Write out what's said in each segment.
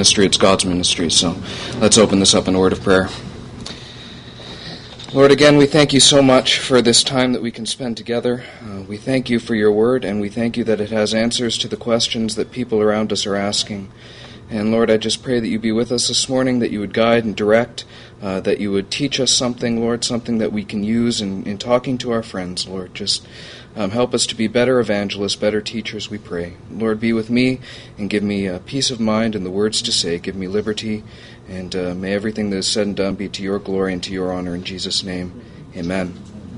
ministry, it's God's ministry. So let's open this up in a word of prayer. Lord, again, we thank you so much for this time that we can spend together. We thank you for your word, and we thank you that it has answers to the questions that people around us are asking. And Lord, I just pray that you be with us this morning, that you would guide and direct, that you would teach us something, Lord, something that we can use in talking to our friends, Lord. Just help us to be better evangelists, better teachers, we pray. Lord, be with me and give me peace of mind and the words to say. Give me liberty, and may everything that is said and done be to your glory and to your honor. In Jesus' name, amen.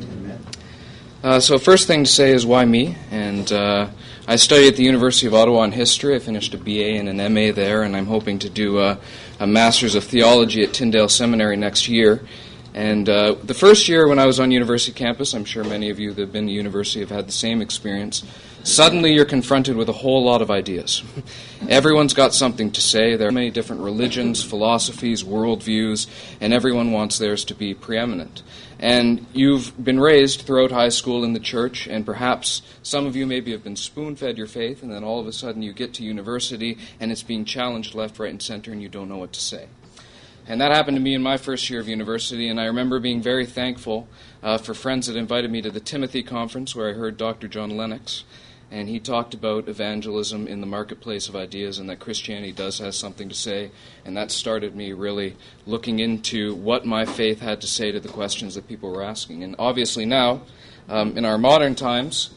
So first thing to say is why me? And I study at the University of Ottawa in history. I finished a BA and an MA there, and I'm hoping to do a Master's of Theology at Tyndale Seminary next year. And the first year when I was on university campus, I'm sure many of you that have been to university have had the same experience, suddenly you're confronted with a whole lot of ideas. Everyone's got something to say. There are many different religions, philosophies, worldviews, and everyone wants theirs to be preeminent. And you've been raised throughout high school in the church, and perhaps some of you maybe have been spoon-fed your faith, and then all of a sudden you get to university, and it's being challenged left, right, and center, and you don't know what to say. And that happened to me in my first year of university, and I remember being very thankful for friends that invited me to the Timothy Conference, where I heard Dr. John Lennox, and he talked about evangelism in the marketplace of ideas and that Christianity does have something to say, and that started me really looking into what my faith had to say to the questions that people were asking. And obviously now, in our modern times,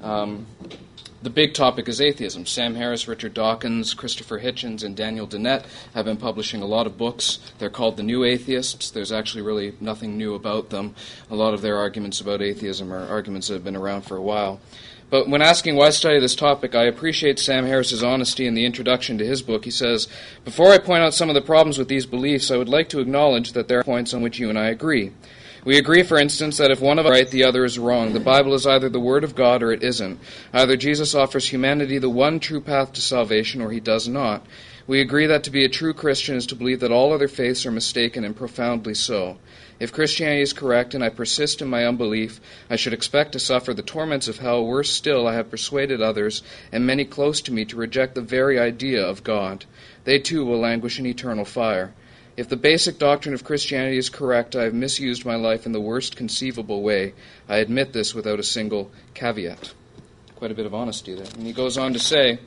the big topic is atheism. Sam Harris, Richard Dawkins, Christopher Hitchens, and Daniel Dennett have been publishing a lot of books. They're called the New Atheists. There's actually really nothing new about them. A lot of their arguments about atheism are arguments that have been around for a while. But when asking why study this topic, I appreciate Sam Harris's honesty in the introduction to his book. He says, "Before I point out some of the problems with these beliefs, I would like to acknowledge that there are points on which you and I agree. We agree, for instance, that if one of us is right, the other is wrong. The Bible is either the Word of God or it isn't. Either Jesus offers humanity the one true path to salvation or he does not. We agree that to be a true Christian is to believe that all other faiths are mistaken, and profoundly so. If Christianity is correct and I persist in my unbelief, I should expect to suffer the torments of hell. Worse still, I have persuaded others, and many close to me, to reject the very idea of God. They too will languish in eternal fire. If the basic doctrine of Christianity is correct, I have misused my life in the worst conceivable way. I admit this without a single caveat." Quite a bit of honesty there. And he goes on to say,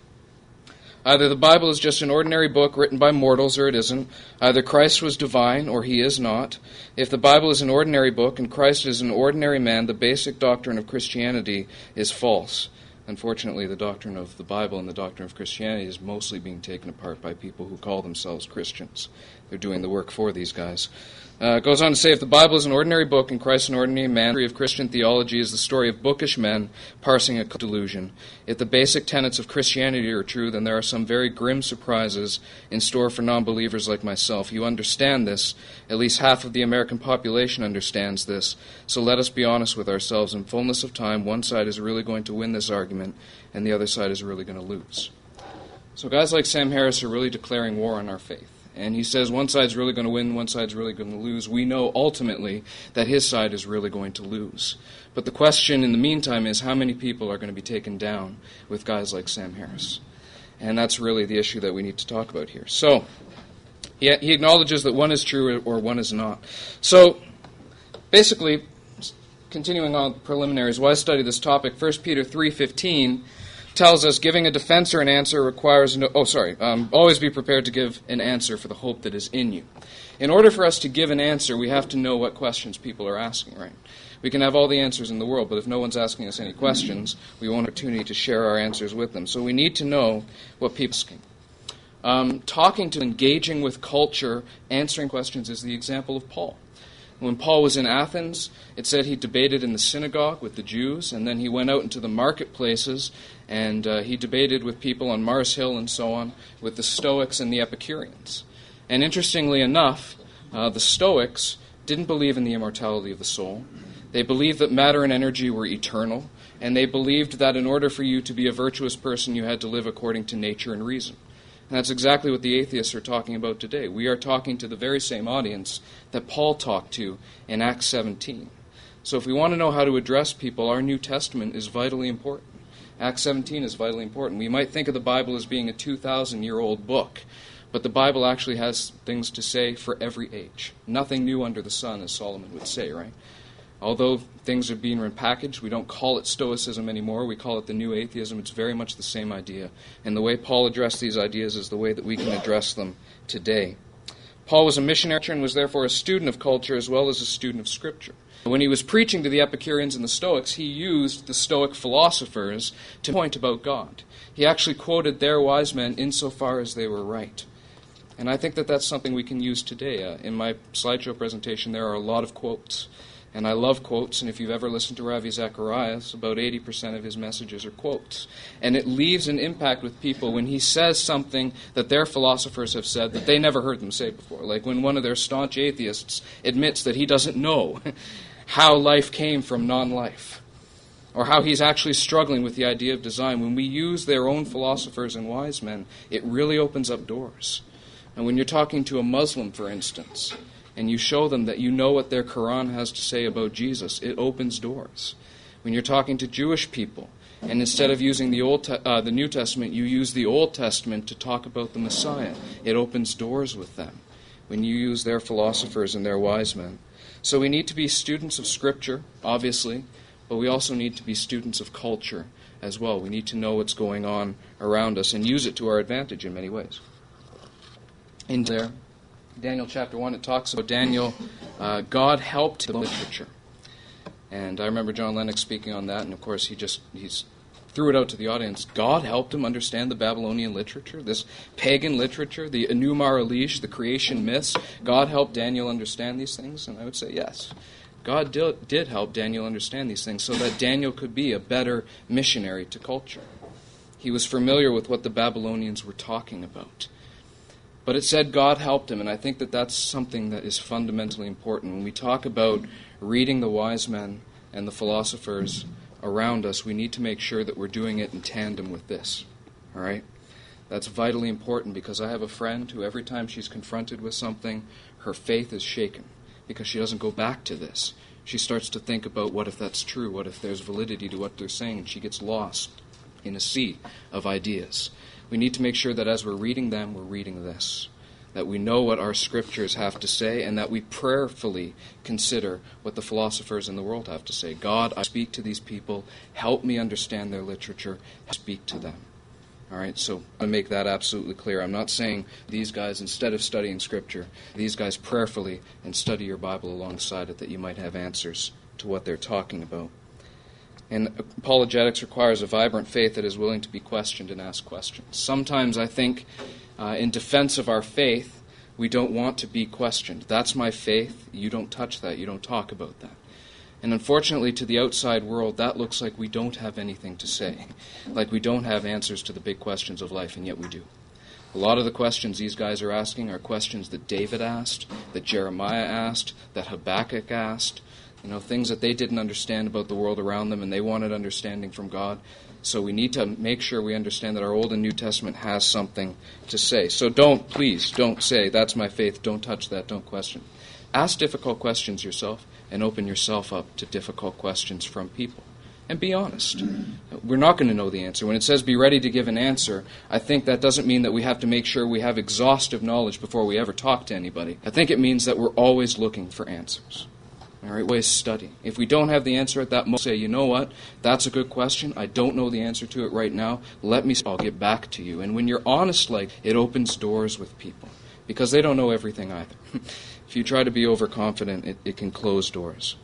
"Either the Bible is just an ordinary book written by mortals or it isn't. Either Christ was divine or he is not. If the Bible is an ordinary book and Christ is an ordinary man, the basic doctrine of Christianity is false." Unfortunately, the doctrine of the Bible and the doctrine of Christianity is mostly being taken apart by people who call themselves Christians. They're doing the work for these guys. It goes on to say, if the Bible is an ordinary book and Christ an ordinary man, the story of Christian theology is the story of bookish men parsing a delusion. If the basic tenets of Christianity are true, then there are some very grim surprises in store for non-believers like myself. You understand this. At least half of the American population understands this. So let us be honest with ourselves. In fullness of time, one side is really going to win this argument, and the other side is really going to lose. So guys like Sam Harris are really declaring war on our faith. And he says one side's really going to win, one side's really going to lose. We know ultimately that his side is really going to lose. But the question in the meantime is how many people are going to be taken down with guys like Sam Harris? And that's really the issue that we need to talk about here. So he acknowledges that one is true or one is not. So basically, continuing on with preliminaries, why study this topic? 1 Peter 3:15 tells us giving a defense or an answer requires always be prepared to give an answer for the hope that is in you. In order for us to give an answer, we have to know what questions people are asking, right? We can have all the answers in the world, but if no one's asking us any questions, we won't have an opportunity to share our answers with them. So we need to know what people are asking. Engaging with culture, answering questions is the example of Paul. When Paul was in Athens, it said he debated in the synagogue with the Jews, and then he went out into the marketplaces, and he debated with people on Mars Hill and so on, with the Stoics and the Epicureans. And interestingly enough, the Stoics didn't believe in the immortality of the soul. They believed that matter and energy were eternal, and they believed that in order for you to be a virtuous person, you had to live according to nature and reason. And that's exactly what the atheists are talking about today. We are talking to the very same audience that Paul talked to in Acts 17. So if we want to know how to address people, our New Testament is vitally important. Acts 17 is vitally important. We might think of the Bible as being a 2,000-year-old book, But the Bible actually has things to say for every age. Nothing new under the sun, as Solomon would say, right? Although things are being repackaged, we don't call it Stoicism anymore. We call it the New Atheism. It's very much the same idea. And the way Paul addressed these ideas is the way that we can address them today. Paul was a missionary and was therefore a student of culture as well as a student of Scripture. When he was preaching to the Epicureans and the Stoics, he used the Stoic philosophers to point about God. He actually quoted their wise men insofar as they were right. And I think that that's something we can use today. In my slideshow presentation, there are a lot of quotes. And I love quotes, and if you've ever listened to Ravi Zacharias, about 80% of his messages are quotes. And it leaves an impact with people when he says something that their philosophers have said that they never heard them say before. Like when one of their staunch atheists admits that he doesn't know how life came from non-life, or how he's actually struggling with the idea of design. When we use their own philosophers and wise men, it really opens up doors. And when you're talking to a Muslim, for instance, and you show them that you know what their Quran has to say about Jesus, it opens doors. When you're talking to Jewish people, and instead of using the New Testament, you use the Old Testament to talk about the Messiah, it opens doors with them when you use their philosophers and their wise men. So we need to be students of Scripture, obviously, but we also need to be students of culture as well. We need to know what's going on around us and use it to our advantage in many ways. In there, Daniel chapter 1, it talks about Daniel, God helped the literature. And I remember John Lennox speaking on that, and of course he threw it out to the audience. God helped him understand the Babylonian literature, this pagan literature, the Enuma Elish, the creation myths. God helped Daniel understand these things, and I would say yes. God did help Daniel understand these things so that Daniel could be a better missionary to culture. He was familiar with what the Babylonians were talking about. But it said God helped him, and I think that that's something that is fundamentally important. When we talk about reading the wise men and the philosophers around us, we need to make sure that we're doing it in tandem with this. All right? That's vitally important, because I have a friend who every time she's confronted with something, her faith is shaken because she doesn't go back to this. She starts to think about what if that's true, what if there's validity to what they're saying, and she gets lost in a sea of ideas. We need to make sure that as we're reading them, we're reading this, that we know what our Scriptures have to say, and that we prayerfully consider what the philosophers in the world have to say. God, I speak to these people. Help me understand their literature. Speak to them. All right, so I make that absolutely clear. I'm not saying these guys, instead of studying Scripture, these guys prayerfully and study your Bible alongside it, that you might have answers to what they're talking about. And apologetics requires a vibrant faith that is willing to be questioned and ask questions. Sometimes I think in defense of our faith, we don't want to be questioned. That's my faith. You don't touch that. You don't talk about that. And unfortunately, to the outside world, that looks like we don't have anything to say, like we don't have answers to the big questions of life, and yet we do. A lot of the questions these guys are asking are questions that David asked, that Jeremiah asked, that Habakkuk asked, things that they didn't understand about the world around them, and they wanted understanding from God. So we need to make sure we understand that our Old and New Testament has something to say. So please don't say, that's my faith, don't touch that, don't question. Ask difficult questions yourself, and open yourself up to difficult questions from people. And be honest. We're not going to know the answer. When it says be ready to give an answer, I think that doesn't mean that we have to make sure we have exhaustive knowledge before we ever talk to anybody. I think it means that we're always looking for answers. All right, always study. If we don't have the answer at that moment, say, you know what, that's a good question. I don't know the answer to it right now. I'll get back to you. And when you're honest, it opens doors with people, because they don't know everything either. If you try to be overconfident, it can close doors.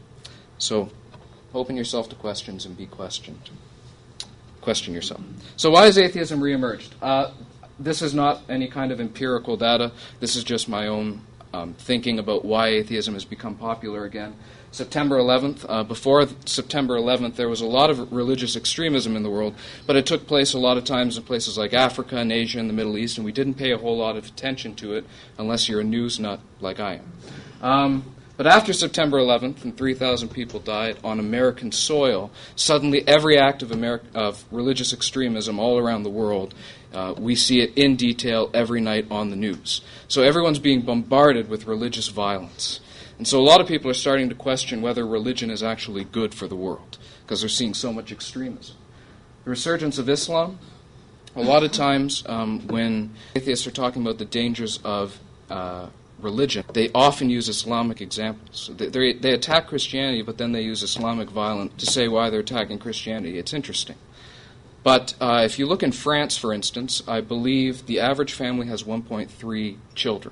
So open yourself to questions and be questioned. Question yourself. So why has atheism reemerged? This is not any kind of empirical data. This is just my own thinking about why atheism has become popular again. September 11th, before September 11th, there was a lot of religious extremism in the world, but it took place a lot of times in places like Africa and Asia and the Middle East, and we didn't pay a whole lot of attention to it unless you're a news nut like I am. But after September 11th, and 3,000 people died on American soil, suddenly every act of religious extremism all around the world, we see it in detail every night on the news. So everyone's being bombarded with religious violence. And so a lot of people are starting to question whether religion is actually good for the world, because they're seeing so much extremism. The resurgence of Islam, A lot of times when atheists are talking about the dangers of religion, they often use Islamic examples. They attack Christianity, but then they use Islamic violence to say why they're attacking Christianity. It's interesting. But if you look in France, for instance, I believe the average family has 1.3 children,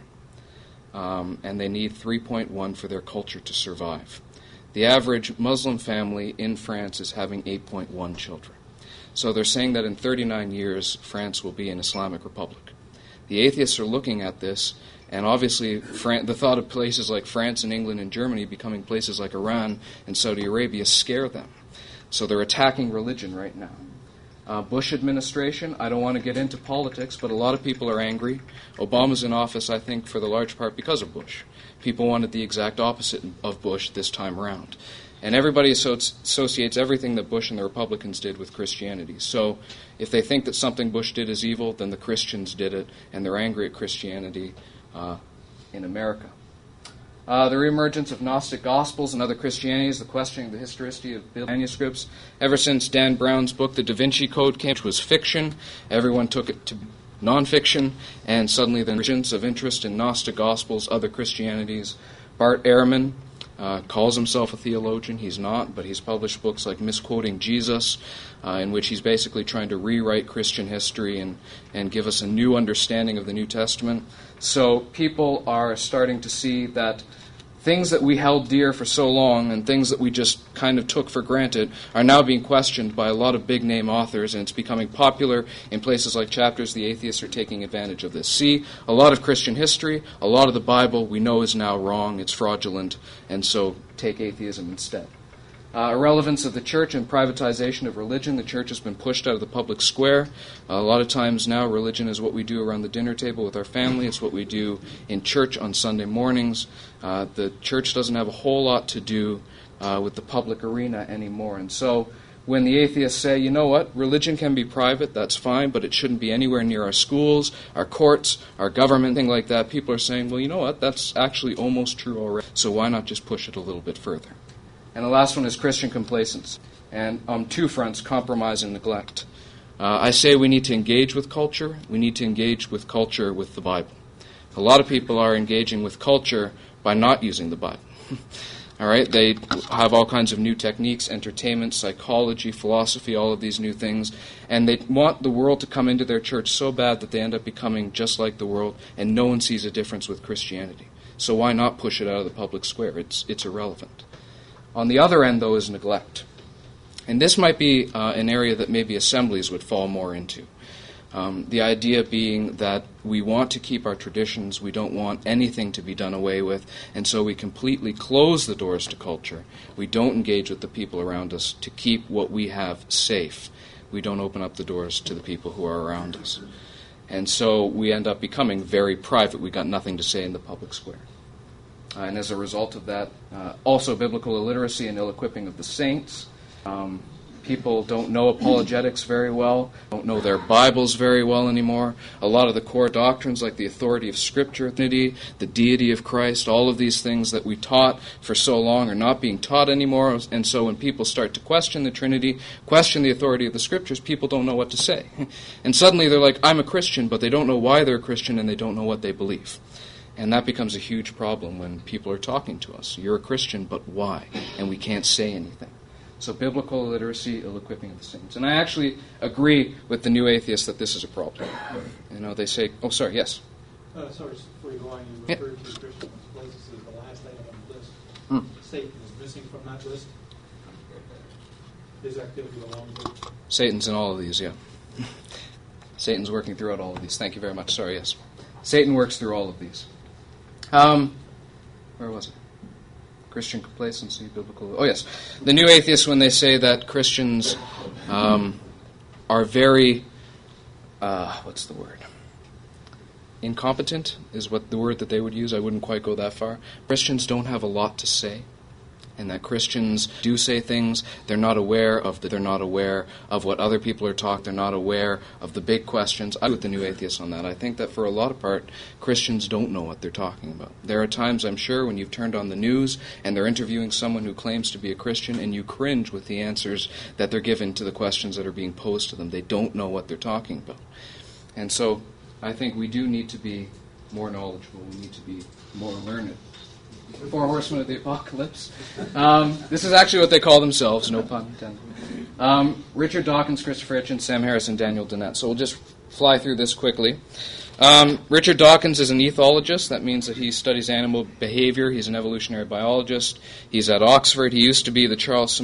and they need 3.1 for their culture to survive. The average Muslim family in France is having 8.1 children. So they're saying that in 39 years, France will be an Islamic republic. The atheists are looking at this, and obviously the thought of places like France and England and Germany becoming places like Iran and Saudi Arabia scare them. So they're attacking religion right now. Bush administration, I don't want to get into politics, but a lot of people are angry. Obama's in office, I think, for the large part because of Bush. People wanted the exact opposite of Bush this time around. And everybody associates everything that Bush and the Republicans did with Christianity. So if they think that something Bush did is evil, then the Christians did it, and they're angry at Christianity in America. The reemergence of Gnostic Gospels and other Christianities, the questioning of the historicity of biblical manuscripts. Ever since Dan Brown's book, The Da Vinci Code, came, which was fiction, everyone took it to nonfiction, and suddenly the emergence of interest in Gnostic Gospels, other Christianities. Bart Ehrman calls himself a theologian. He's not, but he's published books like Misquoting Jesus, in which he's basically trying to rewrite Christian history and give us a new understanding of the New Testament. So people are starting to see that things that we held dear for so long and things that we just kind of took for granted are now being questioned by a lot of big-name authors, and it's becoming popular in places like Chapters. The atheists are taking advantage of this. See, a lot of Christian history, a lot of the Bible we know is now wrong, it's fraudulent, and so take atheism instead. Irrelevance of the church and privatization of religion. The church has been pushed out of the public square. A lot of times now religion is what we do around the dinner table with our family. It's what we do in church on Sunday mornings. The church doesn't have a whole lot to do with the public arena anymore. And so when the atheists say, you know what, religion can be private, that's fine, but it shouldn't be anywhere near our schools, our courts, our government, thing like that, people are saying, well, you know what, that's actually almost true already, so why not just push it a little bit further? And the last one is Christian complacence. And on two fronts, compromise and neglect. I say we need to engage with culture. We need to engage with culture with the Bible. A lot of people are engaging with culture by not using the Bible. All right, they have all kinds of new techniques, entertainment, psychology, philosophy, all of these new things, and they want the world to come into their church so bad that they end up becoming just like the world, and no one sees a difference with Christianity. So why not push it out of the public square? It's irrelevant. On the other end, though, is neglect. And this might be an area that maybe assemblies would fall more into. The idea being that we want to keep our traditions, we don't want anything to be done away with, and so we completely close the doors to culture. We don't engage with the people around us to keep what we have safe. We don't open up the doors to the people who are around us. And so we end up becoming very private. We've got nothing to say in the public square. And as a result of that, also biblical illiteracy and ill-equipping of the saints. People don't know apologetics very well, don't know their Bibles very well anymore. A lot of the core doctrines like the authority of Scripture, the deity of Christ, all of these things that we taught for so long are not being taught anymore. And so when people start to question the Trinity, question the authority of the Scriptures, people don't know what to say. And suddenly they're like, I'm a Christian, but they don't know why they're a Christian and they don't know what they believe. And that becomes a huge problem when people are talking to us. You're a Christian, but why? And we can't say anything. So biblical illiteracy, ill-equipping of the saints. And I actually agree with the new atheists that this is a problem. You know, they say, oh, sorry, yes? Sorry, before you go on, you referred to Christian complacency as the last item on the list. Satan is missing from that list. His activity along with Satan's in all of these, yeah. Satan's working throughout all of these. Thank you very much. Sorry, yes. Satan works through all of these. Where was it? Christian complacency, biblical... Oh, yes. The new atheists, when they say that Christians are very... what's the word? Incompetent is what the word that they would use. I wouldn't quite go that far. Christians don't have a lot to say. and that Christians do say things. They're not aware of what other people are talking. They're not aware of the big questions. I agree with the New Atheists on that. I think that for a lot of part, Christians don't know what they're talking about. There are times, I'm sure, when you've turned on the news and they're interviewing someone who claims to be a Christian, and you cringe with the answers that they're given to the questions that are being posed to them. They don't know what they're talking about. And so I think we do need to be more knowledgeable. We need to be more learned. The Four Horsemen of the Apocalypse. This is actually what they call themselves, no pun intended. Richard Dawkins, Christopher Hitchens, Sam Harris, and Daniel Dennett. So we'll just fly through this quickly. Richard Dawkins is an ethologist. That means that he studies animal behavior. He's an evolutionary biologist. He's at Oxford. He used to be the Charles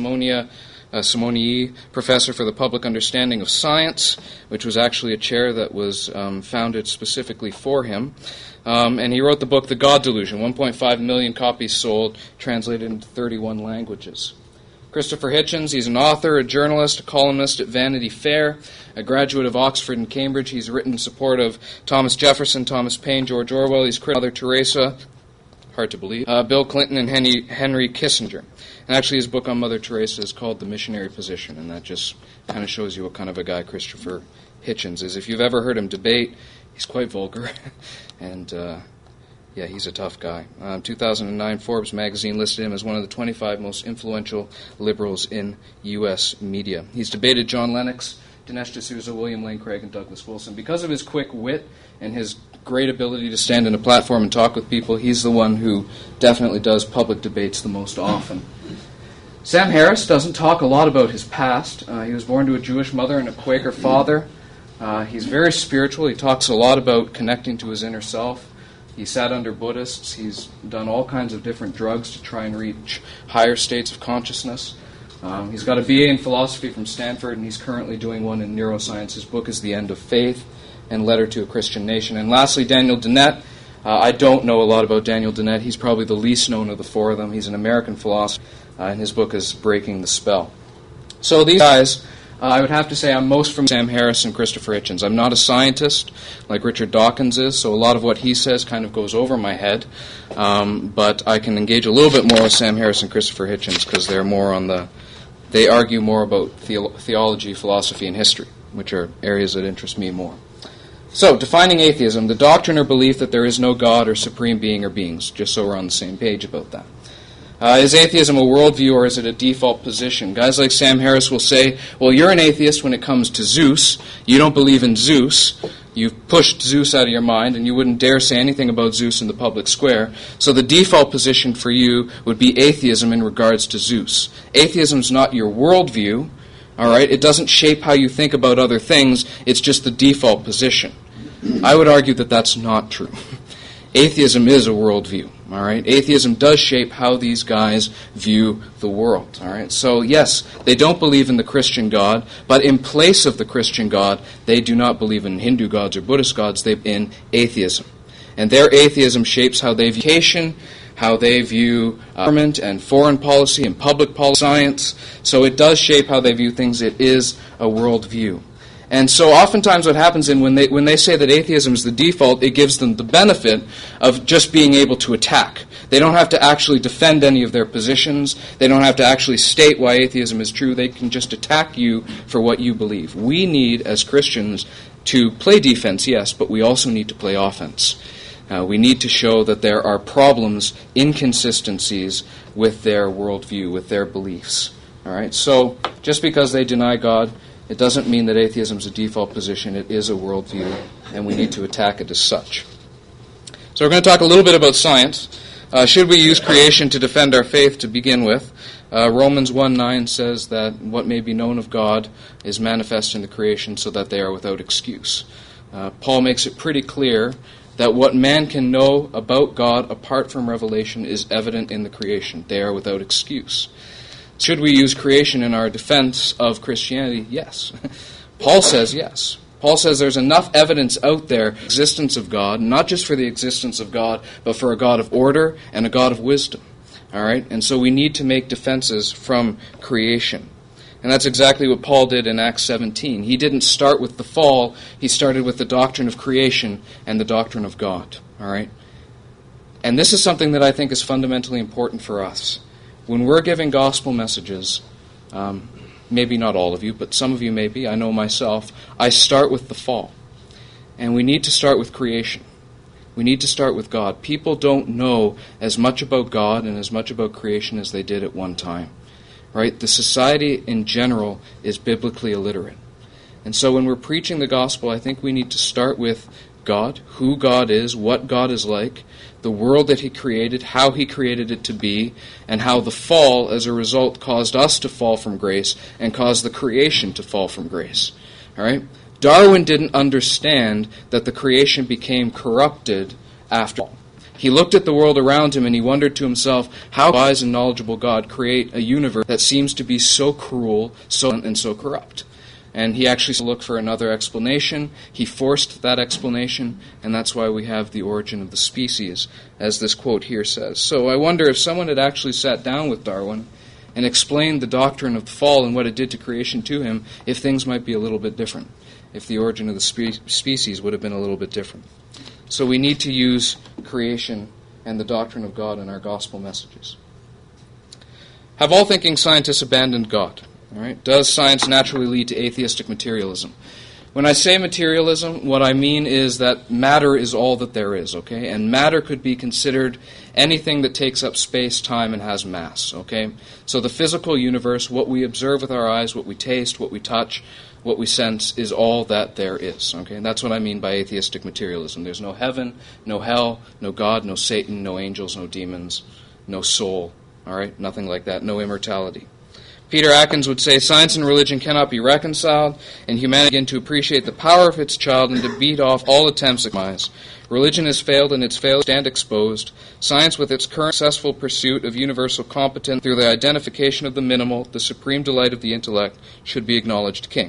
Simonyi Professor for the Public Understanding of Science, which was actually a chair that was founded specifically for him. And he wrote the book The God Delusion, 1.5 million copies sold, translated into 31 languages. Christopher Hitchens, he's an author, a journalist, a columnist at Vanity Fair, a graduate of Oxford and Cambridge. He's written in support of Thomas Jefferson, Thomas Paine, George Orwell. He's critical of Mother Teresa, hard to believe, Bill Clinton, and Henry Kissinger. And actually his book on Mother Teresa is called The Missionary Position, and that just kind of shows you what kind of a guy Christopher Hitchens is. If you've ever heard him debate, he's quite vulgar, and he's a tough guy. 2009, Forbes magazine listed him as one of the 25 most influential liberals in U.S. media. He's debated John Lennox, Dinesh D'Souza, William Lane Craig, and Douglas Wilson. Because of his quick wit and his great ability to stand on a platform and talk with people, he's the one who definitely does public debates the most often. Sam Harris doesn't talk a lot about his past. He was born to a Jewish mother and a Quaker father. He's very spiritual. He talks a lot about connecting to his inner self. He sat under Buddhists. He's done all kinds of different drugs to try and reach higher states of consciousness. He's got a BA in philosophy from Stanford, and he's currently doing one in neuroscience. His book is The End of Faith and Letter to a Christian Nation. And lastly, Daniel Dennett. I don't know a lot about Daniel Dennett. He's probably the least known of the four of them. He's an American philosopher, and his book is Breaking the Spell. So these guys, I would have to say I'm most from Sam Harris and Christopher Hitchens. I'm not a scientist like Richard Dawkins is, so a lot of what he says kind of goes over my head. But I can engage a little bit more with Sam Harris and Christopher Hitchens because they're more on they argue more about theology, philosophy, and history, which are areas that interest me more. So, defining atheism, the doctrine or belief that there is no God or supreme being or beings, just so we're on the same page about that. Is atheism a worldview or is it a default position? Guys like Sam Harris will say, well, you're an atheist when it comes to Zeus. You don't believe in Zeus. You've pushed Zeus out of your mind, and you wouldn't dare say anything about Zeus in the public square. So the default position for you would be atheism in regards to Zeus. Atheism's not your worldview, all right? It doesn't shape how you think about other things. It's just the default position. I would argue that that's not true. Atheism is a worldview, all right? Atheism does shape how these guys view the world, all right? So, yes, they don't believe in the Christian God, but in place of the Christian God, they do not believe in Hindu gods or Buddhist gods. They in atheism. And their atheism shapes how they view education, how they view government and foreign policy and public policy, science. So it does shape how they view things. It is a worldview. And so oftentimes what happens when they say that atheism is the default, it gives them the benefit of just being able to attack. They don't have to actually defend any of their positions. They don't have to actually state why atheism is true. They can just attack you for what you believe. We need, as Christians, to play defense, yes, but we also need to play offense. We need to show that there are problems, inconsistencies with their worldview, with their beliefs. All right. So just because they deny God, it doesn't mean that atheism is a default position. It is a worldview, and we need to attack it as such. So we're going to talk a little bit about science. Should we use creation to defend our faith to begin with? Romans 1:9 says that what may be known of God is manifest in the creation so that they are without excuse. Paul makes it pretty clear that what man can know about God apart from revelation is evident in the creation. They are without excuse. Should we use creation in our defense of Christianity? Yes. Paul says yes. Paul says there's enough evidence out there, existence of God, not just for the existence of God, but for a God of order and a God of wisdom. All right? And so we need to make defenses from creation. And that's exactly what Paul did in Acts 17. He didn't start with the fall. He started with the doctrine of creation and the doctrine of God. All right? And this is something that I think is fundamentally important for us. when we're giving gospel messages, maybe not all of you, but some of you maybe, I know myself, I start with the fall. And we need to start with creation. We need to start with God. People don't know as much about God and as much about creation as they did at one time. Right? The society in general is biblically illiterate. And so when we're preaching the gospel, I think we need to start with God, who God is, what God is like, the world that He created, how He created it to be, and how the fall, as a result, caused us to fall from grace and caused the creation to fall from grace. All right? Darwin didn't understand that the creation became corrupted after all. He looked at the world around him and he wondered to himself, how can a wise and knowledgeable God create a universe that seems to be so cruel, so corrupt? And he actually looked for another explanation. He forced that explanation, and that's why we have the origin of the species, as this quote here says. So I wonder if someone had actually sat down with Darwin and explained the doctrine of the fall and what it did to creation to him, if things might be a little bit different, if the origin of the species would have been a little bit different. So we need to use creation and the doctrine of God in our gospel messages. Have all thinking scientists abandoned God? All right. Does science naturally lead to atheistic materialism? When I say materialism, what I mean is that matter is all that there is, okay? And matter could be considered anything that takes up space, time, and has mass, okay? So the physical universe, what we observe with our eyes, what we taste, what we touch, what we sense, is all that there is, okay? And that's what I mean by atheistic materialism. There's no heaven, no hell, no God, no Satan, no angels, no demons, no soul, all right? Nothing like that, no immortality. Peter Atkins would say, science and religion cannot be reconciled, and humanity begin to appreciate the power of its child and to beat off all attempts at compromise. Religion has failed, and its failures stand exposed. Science, with its current successful pursuit of universal competence through the identification of the minimal, the supreme delight of the intellect, should be acknowledged king.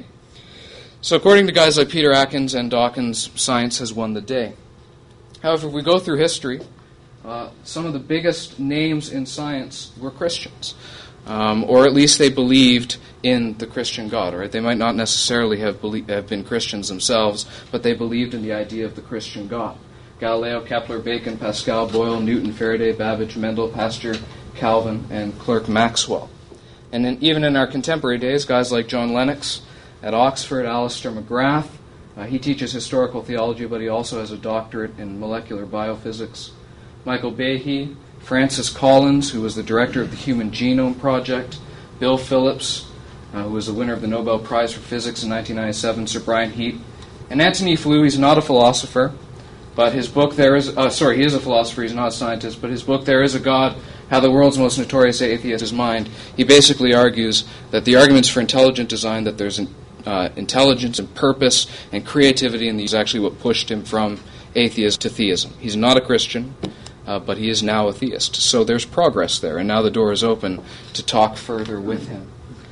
So according to guys like Peter Atkins and Dawkins, science has won the day. However, if we go through history, some of the biggest names in science were Christians. Or at least they believed in the Christian God, right? They might not necessarily have been Christians themselves, but they believed in the idea of the Christian God. Galileo, Kepler, Bacon, Pascal, Boyle, Newton, Faraday, Babbage, Mendel, Pasteur, Calvin, and Clerk Maxwell. And then even in our contemporary days, guys like John Lennox at Oxford, Alistair McGrath, he teaches historical theology, but he also has a doctorate in molecular biophysics. Michael Behe, Francis Collins, who was the director of the Human Genome Project, Bill Phillips, who was the winner of the Nobel Prize for Physics in 1997, Sir Brian Heat, and Antony Flew. He's not a philosopher, but his book he is a philosopher, he's not a scientist, but his book, There Is a God, How the World's Most Notorious Atheist Is Mind, he basically argues that the arguments for intelligent design, that there's intelligence and purpose and creativity in these, is actually what pushed him from atheism to theism. He's not a Christian, but he is now a theist. So there's progress there, and now the door is open to talk further with him.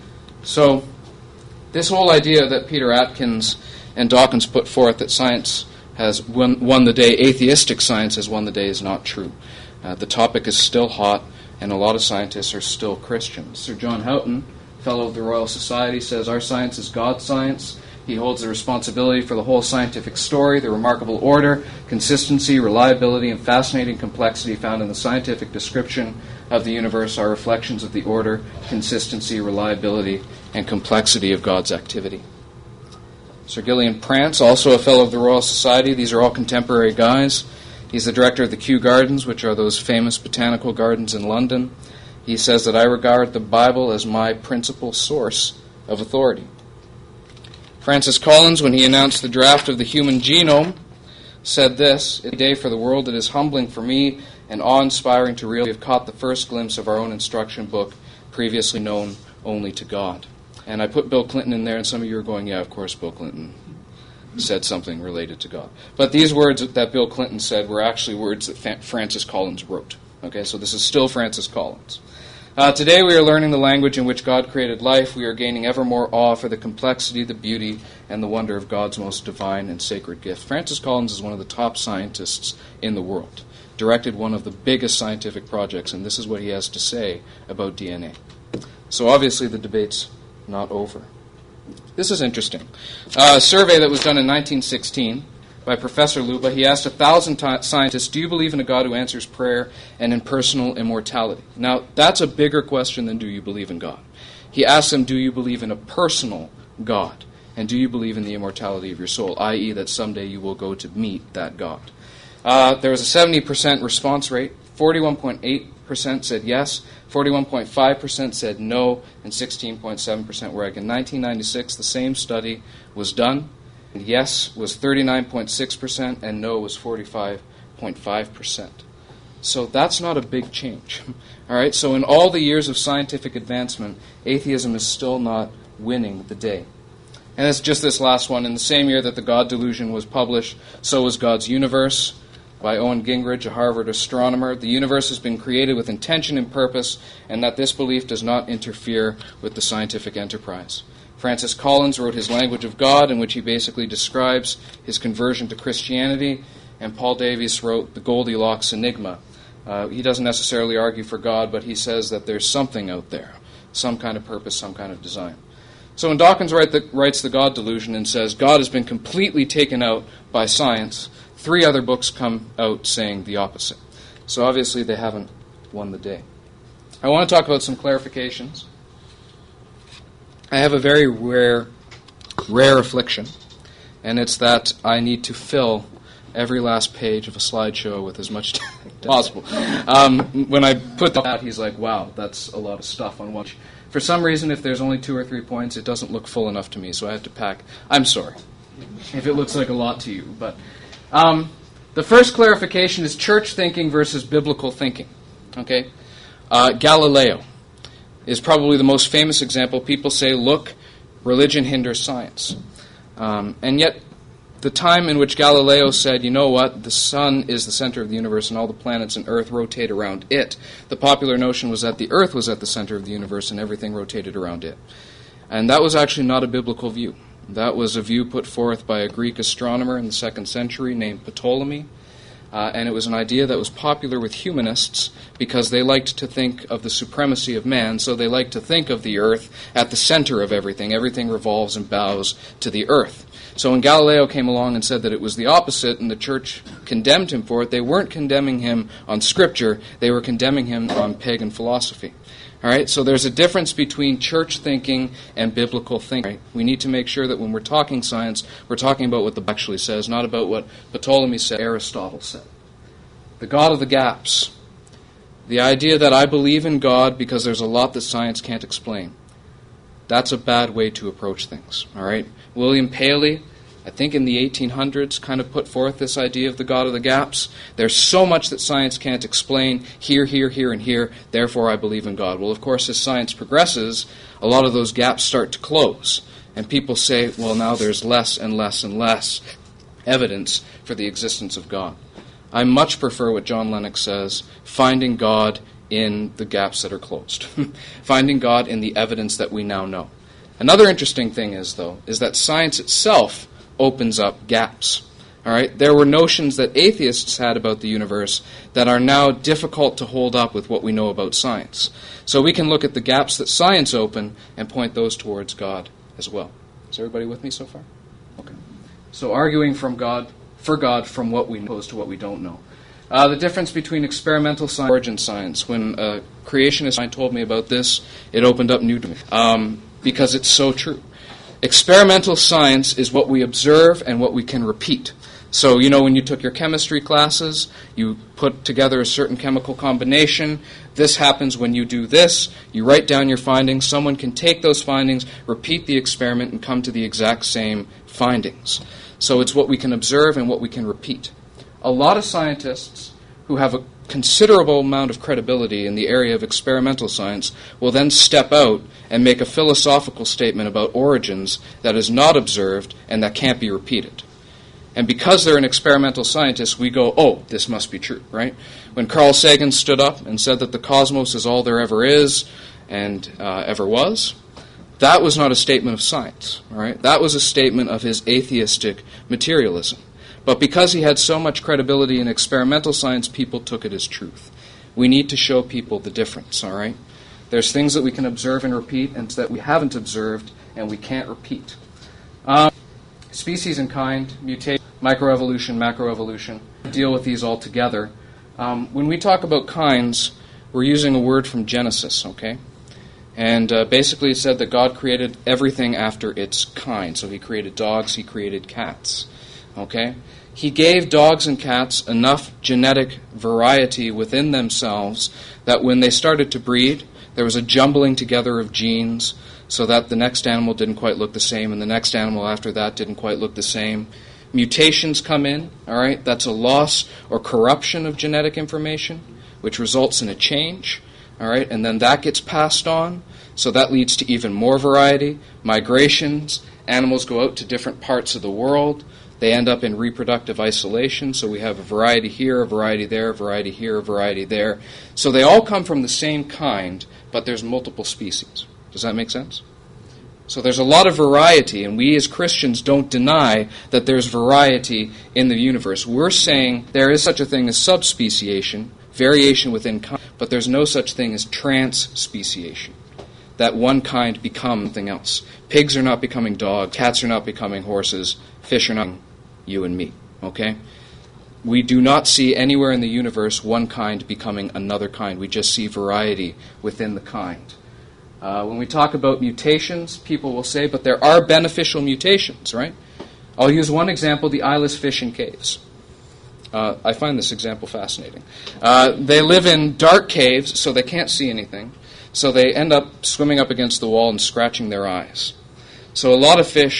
So this whole idea that Peter Atkins and Dawkins put forth, that science has won the day, atheistic science has won the day, is not true. The topic is still hot, and a lot of scientists are still Christians. Sir John Houghton, fellow of the Royal Society, says, our science is God's science. He holds the responsibility for the whole scientific story, the remarkable order, consistency, reliability, and fascinating complexity found in the scientific description of the universe are reflections of the order, consistency, reliability, and complexity of God's activity. Sir Gillian Prance, also a fellow of the Royal Society. These are all contemporary guys. He's the director of the Kew Gardens, which are those famous botanical gardens in London. He says that I regard the Bible as my principal source of authority. Francis Collins, when he announced the draft of the Human Genome, said this, "It's a day for the world. It is humbling for me and awe-inspiring to realize we have caught the first glimpse of our own instruction book, previously known only to God." And I put Bill Clinton in there, and some of you are going, yeah, of course Bill Clinton said something related to God. But these words that Bill Clinton said were actually words that Francis Collins wrote. Okay, so this is still Francis Collins. Today we are learning the language in which God created life. We are gaining ever more awe for the complexity, the beauty, and the wonder of God's most divine and sacred gift. Francis Collins is one of the top scientists in the world, directed one of the biggest scientific projects, and this is what he has to say about DNA. So obviously the debate's not over. This is interesting. A survey that was done in 1916 by Professor Luba. He asked 1,000 scientists, do you believe in a God who answers prayer and in personal immortality? Now, that's a bigger question than do you believe in God. He asked them, do you believe in a personal God? And do you believe in the immortality of your soul, i.e. that someday you will go to meet that God? There was a 70% response rate. 41.8% said yes, 41.5% said no, and 16.7% were against. In 1996, the same study was done. Yes was 39.6%, and no was 45.5%. So that's not a big change. All right. So in all the years of scientific advancement, atheism is still not winning the day. And it's just this last one. In the same year that the God Delusion was published, so was God's Universe by Owen Gingerich, a Harvard astronomer. The universe has been created with intention and purpose, and that this belief does not interfere with the scientific enterprise. Francis Collins wrote his Language of God, in which he basically describes his conversion to Christianity, and Paul Davies wrote The Goldilocks Enigma. He doesn't necessarily argue for God, but he says that there's something out there, some kind of purpose, some kind of design. So when Dawkins writes The God Delusion and says God has been completely taken out by science, 3 other books come out saying the opposite. So obviously they haven't won the day. I want to talk about some clarifications. I have a very rare affliction, and it's that I need to fill every last page of a slideshow with as much time as possible. When I put that out, he's like, wow, that's a lot of stuff on one. For some reason, if there's only 2 or 3 points, it doesn't look full enough to me, so I have to pack. I'm sorry if it looks like a lot to you. But the first clarification is church thinking versus biblical thinking. Okay, Galileo is probably the most famous example. People say, look, religion hinders science. And yet, the time in which Galileo said, you know what, the sun is the center of the universe and all the planets and Earth rotate around it, the popular notion was that the Earth was at the center of the universe and everything rotated around it. And that was actually not a biblical view. That was a view put forth by a Greek astronomer in the 2nd century named Ptolemy. And it was an idea that was popular with humanists because they liked to think of the supremacy of man, so they liked to think of the earth at the center of everything. Everything revolves and bows to the earth. So when Galileo came along and said that it was the opposite and the church condemned him for it, they weren't condemning him on Scripture, they were condemning him on pagan philosophy. All right, so there's a difference between church thinking and biblical thinking. Right? We need to make sure that when we're talking science, we're talking about what the Bible actually says, not about what Ptolemy said, Aristotle said. The God of the gaps. The idea that I believe in God because there's a lot that science can't explain. That's a bad way to approach things. All right, William Paley, I think in the 1800s, kind of put forth this idea of the God of the gaps. There's so much that science can't explain, here, and here, therefore I believe in God. Well, of course, as science progresses, a lot of those gaps start to close. And people say, well, now there's less and less and less evidence for the existence of God. I much prefer what John Lennox says, finding God in the gaps that are closed. Finding God in the evidence that we now know. Another interesting thing is that science itself opens up gaps. All right, there were notions that atheists had about the universe that are now difficult to hold up with what we know about science. So we can look at the gaps that science open and point those towards God as well. Is everybody with me so far? Okay. So arguing for God from what we know opposed to what we don't know. The difference between experimental science and origin science. When a creationist told me about this, it opened up new to me because it's so true. Experimental science is what we observe and what we can repeat. So, when you took your chemistry classes, you put together a certain chemical combination. This happens when you do this. You write down your findings. Someone can take those findings, repeat the experiment, and come to the exact same findings. So it's what we can observe and what we can repeat. A lot of scientists who have a considerable amount of credibility in the area of experimental science will then step out and make a philosophical statement about origins that is not observed and that can't be repeated. And because they're an experimental scientist, we go, oh, this must be true, right? When Carl Sagan stood up and said that the cosmos is all there ever is and ever was, that was not a statement of science, all right? That was a statement of his atheistic materialism. But because he had so much credibility in experimental science, people took it as truth. We need to show people the difference, all right? There's things that we can observe and repeat and that we haven't observed and we can't repeat. Species and kind, mutation. microevolution, macroevolution, deal with these all together. When we talk about kinds, we're using a word from Genesis, okay? And basically it said that God created everything after its kind. So he created dogs, he created cats, okay? He gave dogs and cats enough genetic variety within themselves that when they started to breed, there was a jumbling together of genes so that the next animal didn't quite look the same and the next animal after that didn't quite look the same. Mutations come in, all right? That's a loss or corruption of genetic information, which results in a change, all right? And then that gets passed on, so that leads to even more variety. Migrations, animals go out to different parts of the world. They end up in reproductive isolation, so we have a variety here, a variety there, a variety here, a variety there. So they all come from the same kind, but there's multiple species. Does that make sense? So there's a lot of variety, and we as Christians don't deny that there's variety in the universe. We're saying there is such a thing as subspeciation, variation within kind, but there's no such thing as transspeciation, that one kind becomes something else. Pigs are not becoming dogs, cats are not becoming horses, fish are not you and me, okay? We do not see anywhere in the universe one kind becoming another kind. We just see variety within the kind. When we talk about mutations, people will say, but there are beneficial mutations, right? I'll use one example, the eyeless fish in caves. I find this example fascinating. They live in dark caves, so they can't see anything. So they end up swimming up against the wall and scratching their eyes. So a lot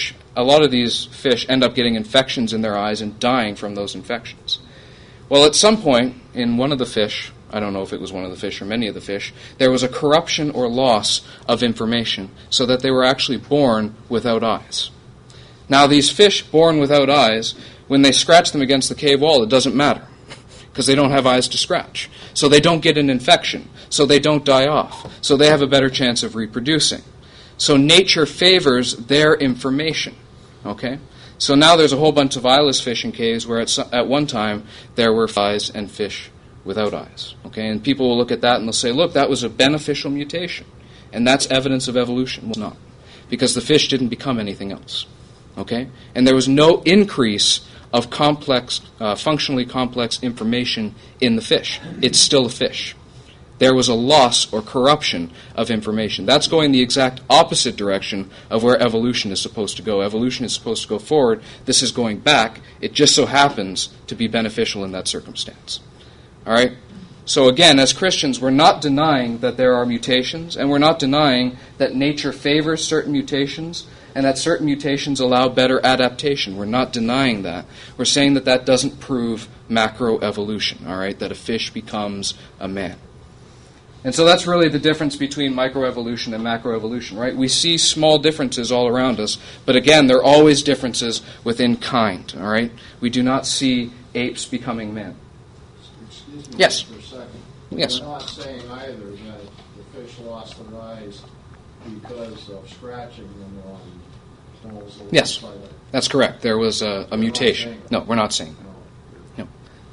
of these fish end up getting infections in their eyes and dying from those infections. Well, at some point, in one of the fish, I don't know if it was one of the fish or many of the fish, there was a corruption or loss of information so that they were actually born without eyes. Now, these fish born without eyes, when they scratch them against the cave wall, it doesn't matter because they don't have eyes to scratch. So they don't get an infection. So they don't die off. So they have a better chance of reproducing. So nature favors their information. Okay? So now there's a whole bunch of eyeless fish in caves where at one time there were eyes and fish without eyes. Okay? And people will look at that and they'll say, look, that was a beneficial mutation. And that's evidence of evolution. Well, it's not. Because the fish didn't become anything else. Okay? And there was no increase of complex, functionally complex information in the fish. It's still a fish. There was a loss or corruption of information. That's going the exact opposite direction of where evolution is supposed to go. Evolution is supposed to go forward. This is going back. It just so happens to be beneficial in that circumstance. All right? So again, as Christians, we're not denying that there are mutations, and we're not denying that nature favors certain mutations, and that certain mutations allow better adaptation. We're not denying that. We're saying that that doesn't prove macroevolution, all right, that a fish becomes a man. And so that's really the difference between microevolution and macroevolution, right? We see small differences all around us, but again, there are always differences within kind, all right? We do not see apes becoming men. Excuse me Yes. for a second. Yes. We're not saying either that the fish lost their eyes because of scratching them on holes. Yes, that's correct. There was a mutation. No, we're not saying that. No.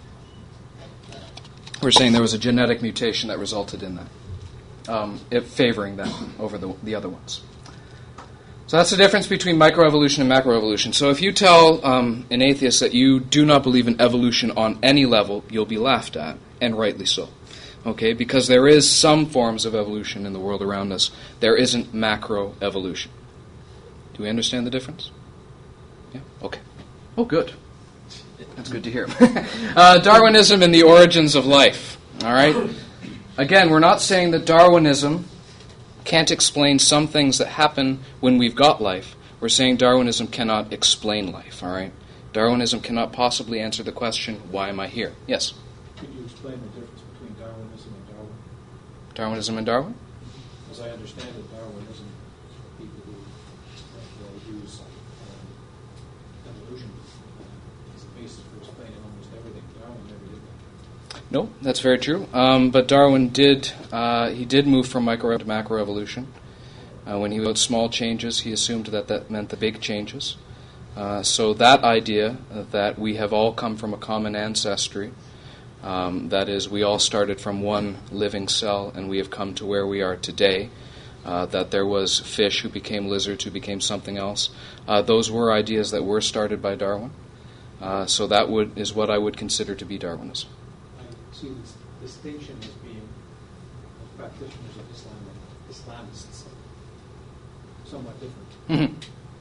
We're saying there was a genetic mutation that resulted in that, it favoring them over the other ones. So that's the difference between microevolution and macroevolution. So if you tell an atheist that you do not believe in evolution on any level, you'll be laughed at, and rightly so. Okay, because there is some forms of evolution in the world around us. There isn't macroevolution. Do we understand the difference? Yeah? Okay. Oh, good. That's good to hear. Darwinism and the origins of life. All right? Again, we're not saying that Darwinism can't explain some things that happen when we've got life. We're saying Darwinism cannot explain life. All right? Darwinism cannot possibly answer the question, why am I here? Yes? Can you explain the difference between Darwinism and Darwin? Darwinism and Darwin? As I understand it, Darwinism, people who use evolution as a basis for explaining almost everything. Darwin never did that. No, that's very true. But Darwin did move from micro to macroevolution. When he wrote small changes, he assumed that meant the big changes. So that idea that we have all come from a common ancestry, that is, we all started from one living cell and we have come to where we are today, that there was fish who became lizards, who became something else. Those were ideas that were started by Darwin. So that is what I would consider to be Darwinism. I see this distinction as being practitioners of Islam and Islamists somewhat different.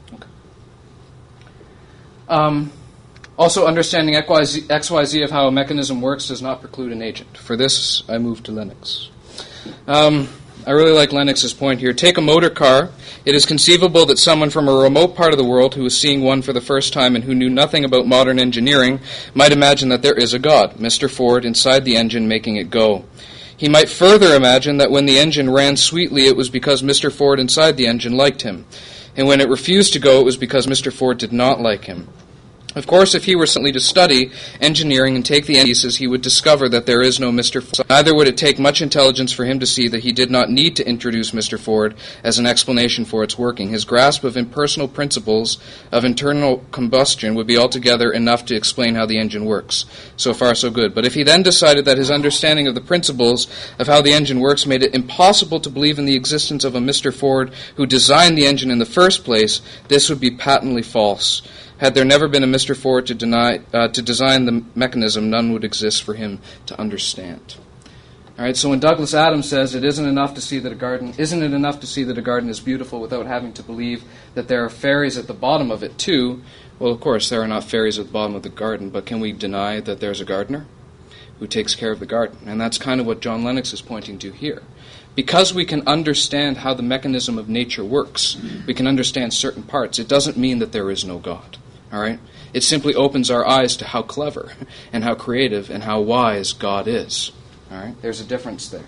Okay. Also, understanding XYZ of how a mechanism works does not preclude an agent. For this, I move to Lennox. I really like Lennox's point here. Take a motor car. It is conceivable that someone from a remote part of the world who was seeing one for the first time and who knew nothing about modern engineering might imagine that there is a God, Mr. Ford, inside the engine making it go. He might further imagine that when the engine ran sweetly, it was because Mr. Ford inside the engine liked him. And when it refused to go, it was because Mr. Ford did not like him. Of course, if he were simply to study engineering and take the pieces, he would discover that there is no Mr. Ford. Neither would it take much intelligence for him to see that he did not need to introduce Mr. Ford as an explanation for its working. His grasp of impersonal principles of internal combustion would be altogether enough to explain how the engine works. So far, so good. But if he then decided that his understanding of the principles of how the engine works made it impossible to believe in the existence of a Mr. Ford who designed the engine in the first place, this would be patently false. Had there never been a Mr. Ford to design the mechanism, none would exist for him to understand. All right. So when Douglas Adams says isn't it enough to see that a garden is beautiful without having to believe that there are fairies at the bottom of it too? Well, of course there are not fairies at the bottom of the garden, but can we deny that there's a gardener who takes care of the garden? And that's kind of what John Lennox is pointing to here. Because we can understand how the mechanism of nature works, we can understand certain parts. It doesn't mean that there is no God. All right? It simply opens our eyes to how clever and how creative and how wise God is. All right? There's a difference there.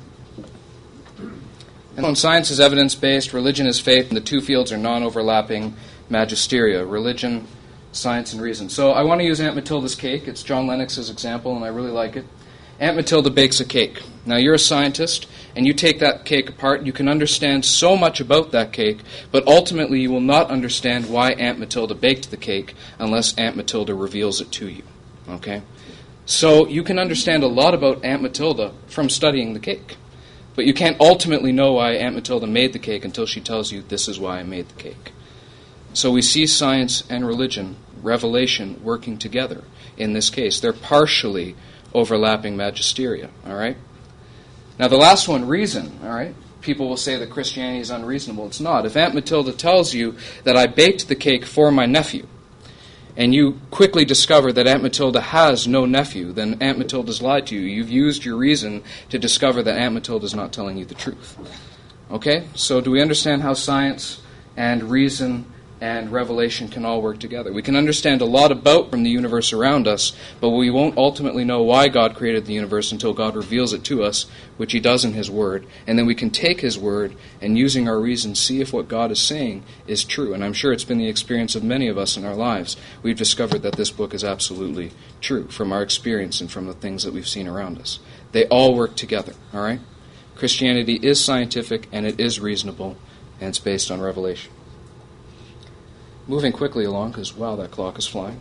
And science is evidence-based, religion is faith, and the two fields are non-overlapping magisteria, religion, science, and reason. So I want to use Aunt Matilda's cake. It's John Lennox's example, and I really like it. Aunt Matilda bakes a cake. Now, you're a scientist, and you take that cake apart. You can understand so much about that cake, but ultimately you will not understand why Aunt Matilda baked the cake unless Aunt Matilda reveals it to you. Okay? So you can understand a lot about Aunt Matilda from studying the cake, but you can't ultimately know why Aunt Matilda made the cake until she tells you, this is why I made the cake. So we see science and religion, revelation, working together in this case. They're partially overlapping magisteria, all right? Now the last one, reason, all right? People will say that Christianity is unreasonable. It's not. If Aunt Matilda tells you that I baked the cake for my nephew, and you quickly discover that Aunt Matilda has no nephew, then Aunt Matilda's lied to you. You've used your reason to discover that Aunt Matilda's not telling you the truth. Okay? So do we understand how science and reason and revelation can all work together? We can understand a lot about from the universe around us, but we won't ultimately know why God created the universe until God reveals it to us, which He does in His Word. And then we can take His Word and, using our reason, see if what God is saying is true. And I'm sure it's been the experience of many of us in our lives. We've discovered that this book is absolutely true from our experience and from the things that we've seen around us. They all work together, all right? Christianity is scientific and it is reasonable, and it's based on revelation. Moving quickly along, because, wow, that clock is flying.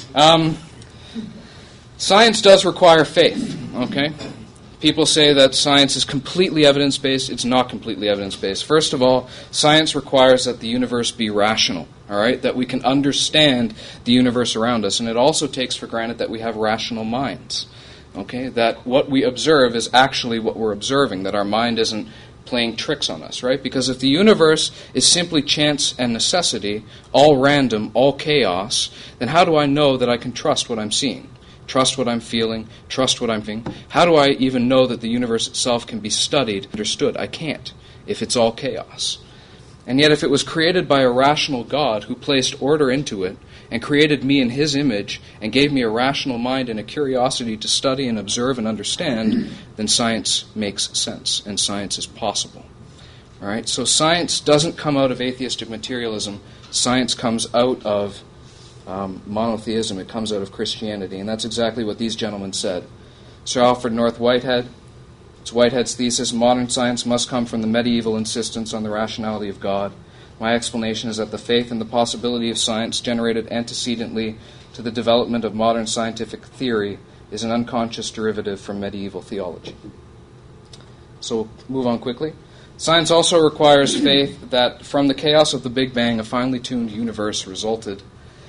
Science does require faith, okay? People say that science is completely evidence-based. It's not completely evidence-based. First of all, science requires that the universe be rational, all right? That we can understand the universe around us. And it also takes for granted that we have rational minds, okay? That what we observe is actually what we're observing, that our mind isn't playing tricks on us, right? Because if the universe is simply chance and necessity, all random, all chaos, then how do I know that I can trust what I'm seeing? Trust what I'm feeling, trust what I'm thinking? How do I even know that the universe itself can be studied, understood? I can't, if it's all chaos. And yet if it was created by a rational God who placed order into it and created me in His image and gave me a rational mind and a curiosity to study and observe and understand, then science makes sense and science is possible. All right? So science doesn't come out of atheistic materialism. Science comes out of monotheism. It comes out of Christianity. And that's exactly what these gentlemen said. Sir Alfred North Whitehead, it's Whitehead's thesis, modern science must come from the medieval insistence on the rationality of God. My explanation is that the faith and the possibility of science generated antecedently to the development of modern scientific theory is an unconscious derivative from medieval theology. So we'll move on quickly. Science also requires faith that from the chaos of the Big Bang, a finely tuned universe resulted,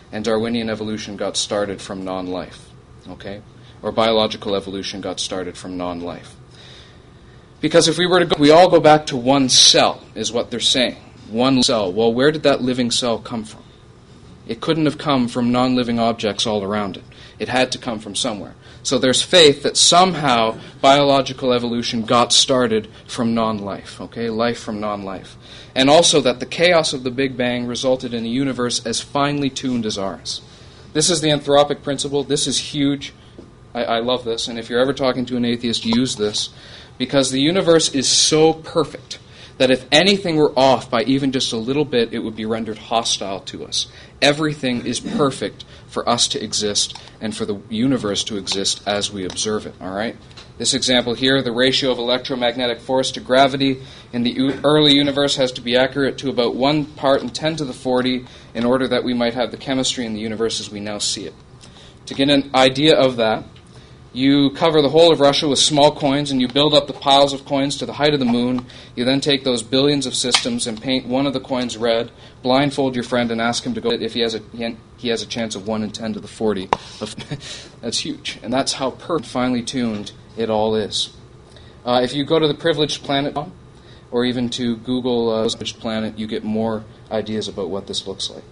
and Darwinian evolution got started from non-life, okay? Or biological evolution got started from non-life. Because if we were to we all go back to one cell, is what they're saying. One cell. Well, where did that living cell come from? It couldn't have come from non-living objects all around it. It had to come from somewhere. So there's faith that somehow biological evolution got started from non-life, okay? Life from non-life. And also that the chaos of the Big Bang resulted in a universe as finely tuned as ours. This is the anthropic principle. This is huge. I love this. And if you're ever talking to an atheist, use this. Because the universe is so perfect that if anything were off by even just a little bit, it would be rendered hostile to us. Everything is perfect for us to exist and for the universe to exist as we observe it, all right? This example here, the ratio of electromagnetic force to gravity in the early universe has to be accurate to about 1 part in 10 to the 40 in order that we might have the chemistry in the universe as we now see it. To get an idea of that, you cover the whole of Russia with small coins, and you build up the piles of coins to the height of the moon. You then take those billions of systems and paint one of the coins red, blindfold your friend, and ask him to go if he has a chance of 1 in 10 to the 40. That's huge. And that's how perfect, finely tuned it all is. If you go to the Privileged Planet, or even to Google Privileged Planet, you get more ideas about what this looks like.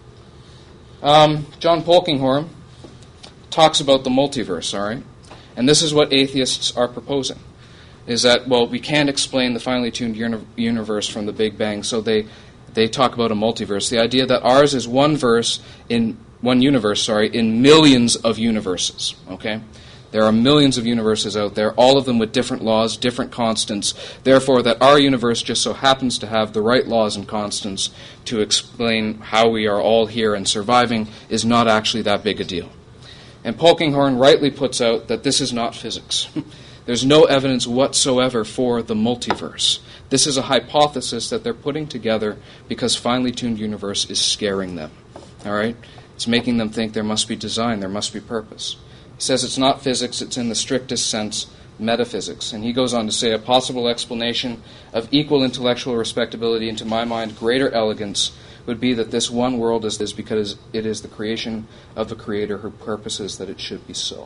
John Polkinghorne talks about the multiverse, all right? And this is what atheists are proposing, is that, well, we can't explain the finely tuned universe from the Big Bang, so they talk about a multiverse. The idea that ours is one universe in millions of universes, okay? There are millions of universes out there, all of them with different laws, different constants, therefore that our universe just so happens to have the right laws and constants to explain how we are all here and surviving is not actually that big a deal. And Polkinghorne rightly puts out that this is not physics. There's no evidence whatsoever for the multiverse. This is a hypothesis that they're putting together because finely tuned universe is scaring them. All right? It's making them think there must be design, there must be purpose. He says it's not physics, it's in the strictest sense metaphysics. And he goes on to say a possible explanation of equal intellectual respectability and, to my mind, greater elegance would be that this one world is this because it is the creation of a creator who purposes that it should be so.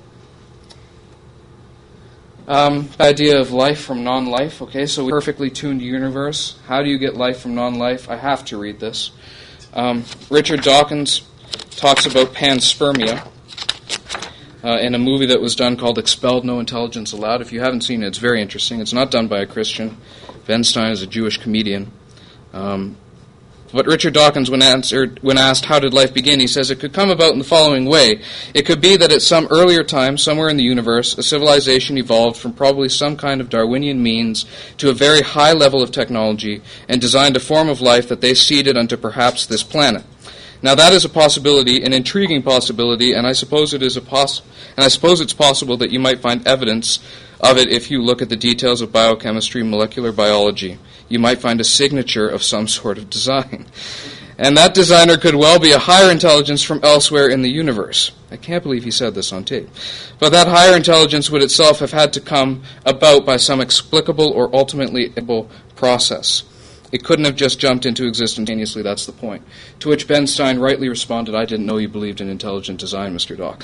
The idea of life from non-life. Okay, so perfectly tuned universe. How do you get life from non-life? I have to read this. Richard Dawkins talks about panspermia in a movie that was done called Expelled, No Intelligence Allowed. If you haven't seen it, it's very interesting. It's not done by a Christian. Ben Stein is a Jewish comedian. But Richard Dawkins, when asked how did life begin, he says it could come about in the following way. It could be that at some earlier time, somewhere in the universe, a civilization evolved from probably some kind of Darwinian means to a very high level of technology and designed a form of life that they seeded unto perhaps this planet. Now that is a possibility, an intriguing possibility, and I suppose it's possible that you might find evidence of it if you look at the details of biochemistry, molecular biology. You might find a signature of some sort of design. And that designer could well be a higher intelligence from elsewhere in the universe. I can't believe he said this on tape. But that higher intelligence would itself have had to come about by some explicable or ultimately able process. It couldn't have just jumped into existence instantaneously, that's the point. To which Ben Stein rightly responded, I didn't know you believed in intelligent design, Mr. Doc.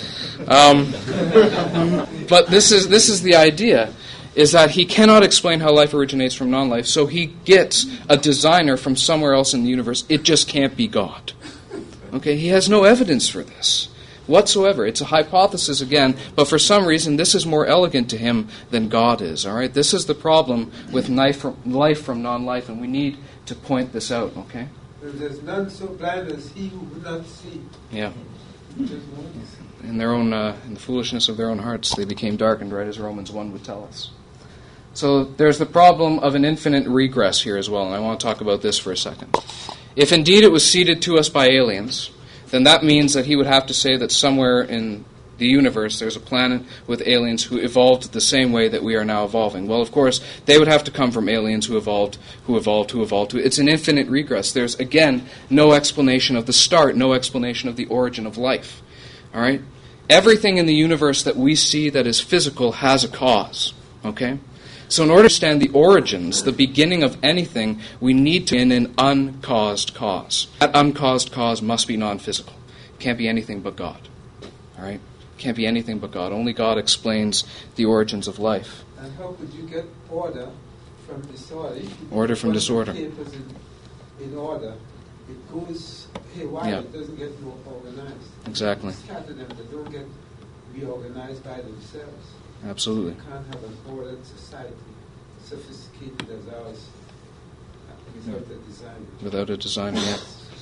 But this is the idea, is that he cannot explain how life originates from non-life, so he gets a designer from somewhere else in the universe. It just can't be God. Okay, he has no evidence for this whatsoever. It's a hypothesis again, but for some reason this is more elegant to him than God is. All right, this is the problem with life from non-life, and we need to point this out. Okay. There's none so blind as he who would not see. Yeah. In the foolishness of their own hearts, they became darkened, right as Romans 1 would tell us. So there's the problem of an infinite regress here as well, and I want to talk about this for a second. If indeed it was seeded to us by aliens, then that means that he would have to say that somewhere in the universe there's a planet with aliens who evolved the same way that we are now evolving. Well, of course, they would have to come from aliens who evolved. It's an infinite regress. There's, again, no explanation of the start, no explanation of the origin of life. All right? Everything in the universe that we see that is physical has a cause. Okay? So in order to understand the origins, the beginning of anything, we need to in an uncaused cause. That uncaused cause must be non-physical. Can't be anything but God. All right? Can't be anything but God. Only God explains the origins of life. And how could you get order from disorder? If you Order from put disorder. papers in order, it goes haywire. Yeah. It doesn't get more organized. Exactly. You scatter them. They don't get reorganized by themselves. Absolutely. You can't have an ordered society, sophisticated as ours, without a designer. Without a designer, yeah.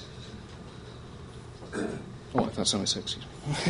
Oh, I thought somebody said, excuse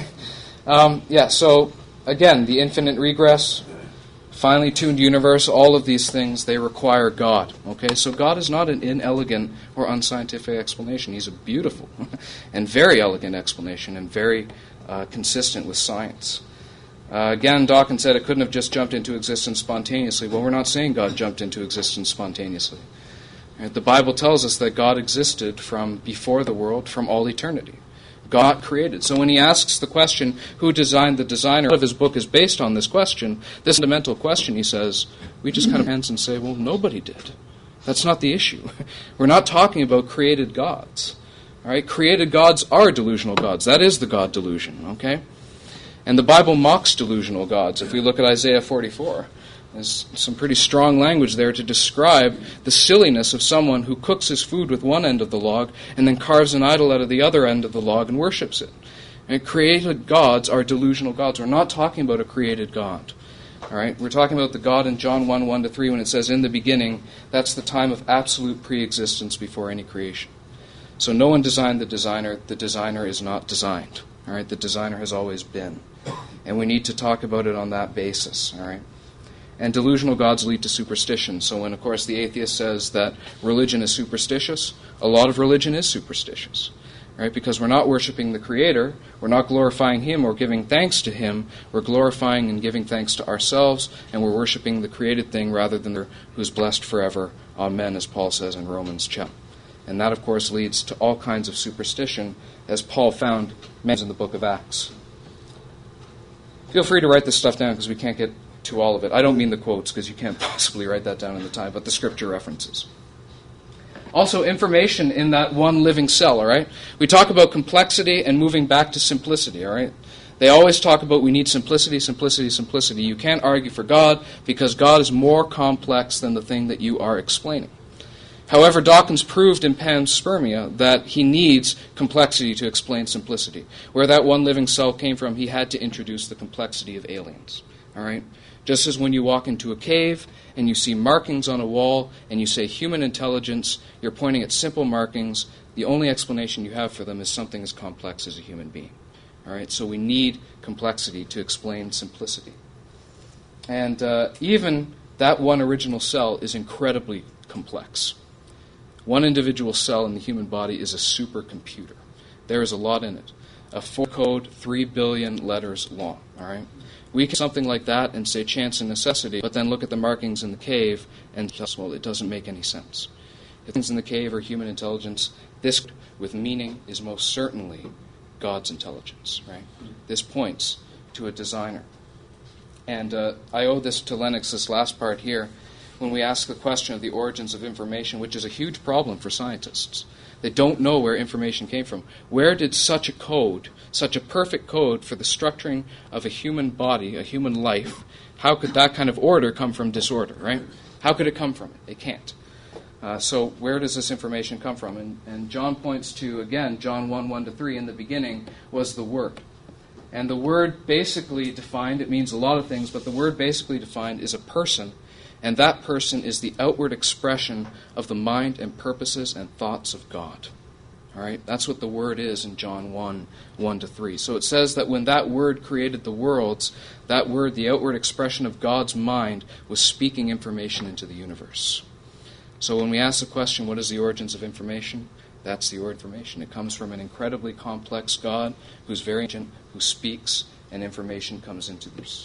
me. So, again, the infinite regress, finely tuned universe, all of these things, they require God. Okay, so God is not an inelegant or unscientific explanation. He's a beautiful and very elegant explanation and very consistent with science. Again, Dawkins said it couldn't have just jumped into existence spontaneously. Well, we're not saying God jumped into existence spontaneously. Right? The Bible tells us that God existed from before the world, from all eternity. God created. So when he asks the question, who designed the designer, of his book is based on this question, this fundamental question, he says, we just kind of hands and say, well, nobody did. That's not the issue. We're not talking about created gods. All right? Created gods are delusional gods. That is the God delusion, okay? And the Bible mocks delusional gods. If we look at Isaiah 44, there's some pretty strong language there to describe the silliness of someone who cooks his food with one end of the log and then carves an idol out of the other end of the log and worships it. And created gods are delusional gods. We're not talking about a created God. All right? We're talking about the God in John 1, 1-3 when it says, in the beginning, that's the time of absolute pre-existence before any creation. So no one designed the designer is not designed. All right? The designer has always been. And we need to talk about it on that basis. All right? And delusional gods lead to superstition. So when, of course, the atheist says that religion is superstitious, a lot of religion is superstitious. Right? Because we're not worshiping the Creator, we're not glorifying Him or giving thanks to Him, we're glorifying and giving thanks to ourselves, and we're worshiping the created thing rather than the who's blessed forever. Amen, as Paul says in Romans chapter. And that, of course, leads to all kinds of superstition, as Paul found in the book of Acts. Feel free to write this stuff down because we can't get to all of it. I don't mean the quotes because you can't possibly write that down in the time, but the scripture references. Also, information in that one living cell, all right? We talk about complexity and moving back to simplicity, all right? They always talk about we need simplicity, simplicity, simplicity. You can't argue for God because God is more complex than the thing that you are explaining. However, Dawkins proved in panspermia that he needs complexity to explain simplicity. Where that one living cell came from, he had to introduce the complexity of aliens, all right? Just as when you walk into a cave and you see markings on a wall and you say human intelligence, you're pointing at simple markings. The only explanation you have for them is something as complex as a human being. All right, so we need complexity to explain simplicity. And even that one original cell is incredibly complex. One individual cell in the human body is a supercomputer. There is a lot in it. A 4-code, 3 billion letters long. All right. We can something like that and say chance and necessity, but then look at the markings in the cave and just, well, it doesn't make any sense. If things in the cave are human intelligence, this with meaning is most certainly God's intelligence, right? This points to a designer. And I owe this to Lennox, this last part here, when we ask the question of the origins of information, which is a huge problem for scientists. They don't know where information came from. Where did such a code, such a perfect code for the structuring of a human body, a human life, how could that kind of order come from disorder, right? How could it come from it? It can't. So where does this information come from? And John points to, again, John 1, 1-3, in the beginning was the Word. And the word basically defined, it means a lot of things, but the word basically defined is a person. And that person is the outward expression of the mind and purposes and thoughts of God. All right? That's what the Word is in John 1, 1-3. So it says that when that Word created the worlds, that Word, the outward expression of God's mind, was speaking information into the universe. So when we ask the question, what is the origins of information? That's the information. It comes from an incredibly complex God who's very ancient, who speaks, and information comes into this.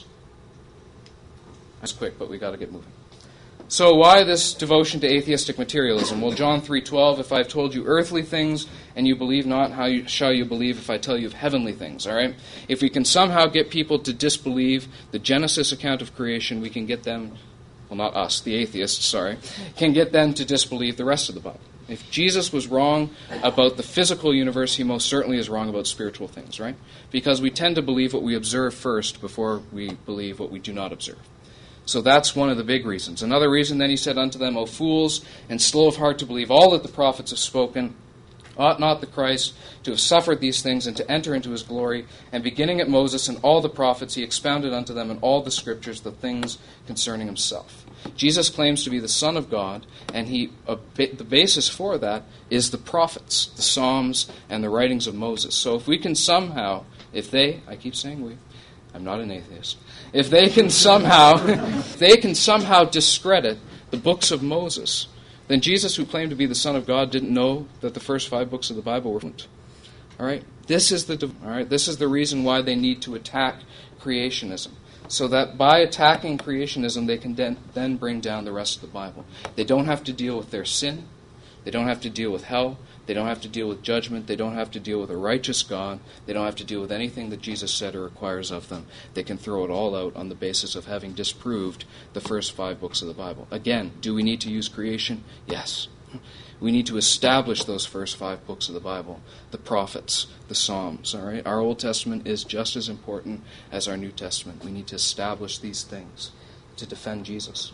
That's quick, but we got to get moving. So why this devotion to atheistic materialism? Well, John 3:12, if I have told you earthly things and you believe not, how shall you believe if I tell you of heavenly things? All right? If we can somehow get people to disbelieve the Genesis account of creation, we can get them, well, not us, the atheists, sorry, can get them to disbelieve the rest of the Bible. If Jesus was wrong about the physical universe, he most certainly is wrong about spiritual things, right? Because we tend to believe what we observe first before we believe what we do not observe. So that's one of the big reasons. Another reason, then he said unto them, O fools, and slow of heart to believe all that the prophets have spoken, ought not the Christ to have suffered these things and to enter into his glory? And beginning at Moses and all the prophets, he expounded unto them in all the scriptures the things concerning himself. Jesus claims to be the Son of God, and the basis for that is the prophets, the Psalms, and the writings of Moses. So if we can somehow, I keep saying we, I'm not an atheist, if they can somehow discredit the books of Moses, then Jesus, who claimed to be the Son of God, didn't know that the first 5 books of the Bible were fluent. All right? This is the reason why they need to attack creationism. So that by attacking creationism, they can then bring down the rest of the Bible. They don't have to deal with their sin. They don't have to deal with hell. They don't have to deal with judgment. They don't have to deal with a righteous God. They don't have to deal with anything that Jesus said or requires of them. They can throw it all out on the basis of having disproved the first 5 books of the Bible. Again, do we need to use creation? Yes. We need to establish those first 5 books of the Bible, the prophets, the Psalms. All right? Our Old Testament is just as important as our New Testament. We need to establish these things to defend Jesus.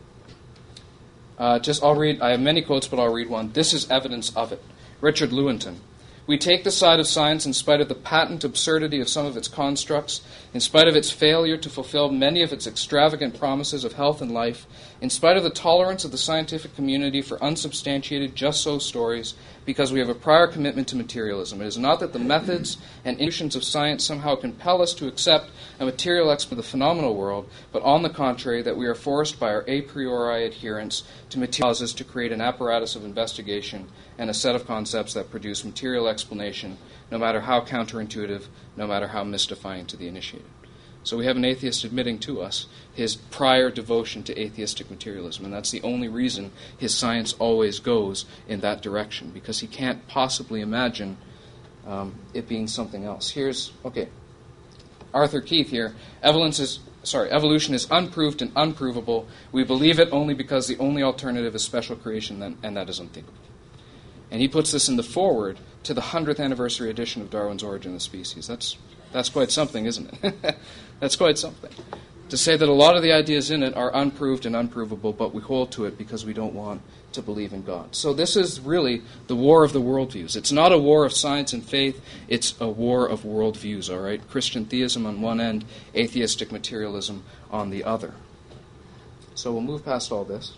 I'll read, I have many quotes, but I'll read one. This is evidence of it. Richard Lewontin. We take the side of science in spite of the patent absurdity of some of its constructs, in spite of its failure to fulfill many of its extravagant promises of health and life, in spite of the tolerance of the scientific community for unsubstantiated just-so stories, because we have a prior commitment to materialism. It is not that the methods and institutions of science somehow compel us to accept a material explanation of the phenomenal world, but on the contrary, that we are forced by our a priori adherence to material causes to create an apparatus of investigation and a set of concepts that produce material explanation, no matter how counterintuitive, no matter how mystifying to the initiated. So we have an atheist admitting to us his prior devotion to atheistic materialism, and that's the only reason his science always goes in that direction, because he can't possibly imagine it being something else. Arthur Keith here. Evolution is unproved and unprovable. We believe it only because the only alternative is special creation, and that is unthinkable. And he puts this in the foreword to the 100th anniversary edition of Darwin's Origin of the Species. That's quite something, isn't it? That's quite something. To say that a lot of the ideas in it are unproved and unprovable, but we hold to it because we don't want to believe in God. So this is really the war of the worldviews. It's not a war of science and faith, it's a war of worldviews, all right? Christian theism on one end, atheistic materialism on the other. So we'll move past all this.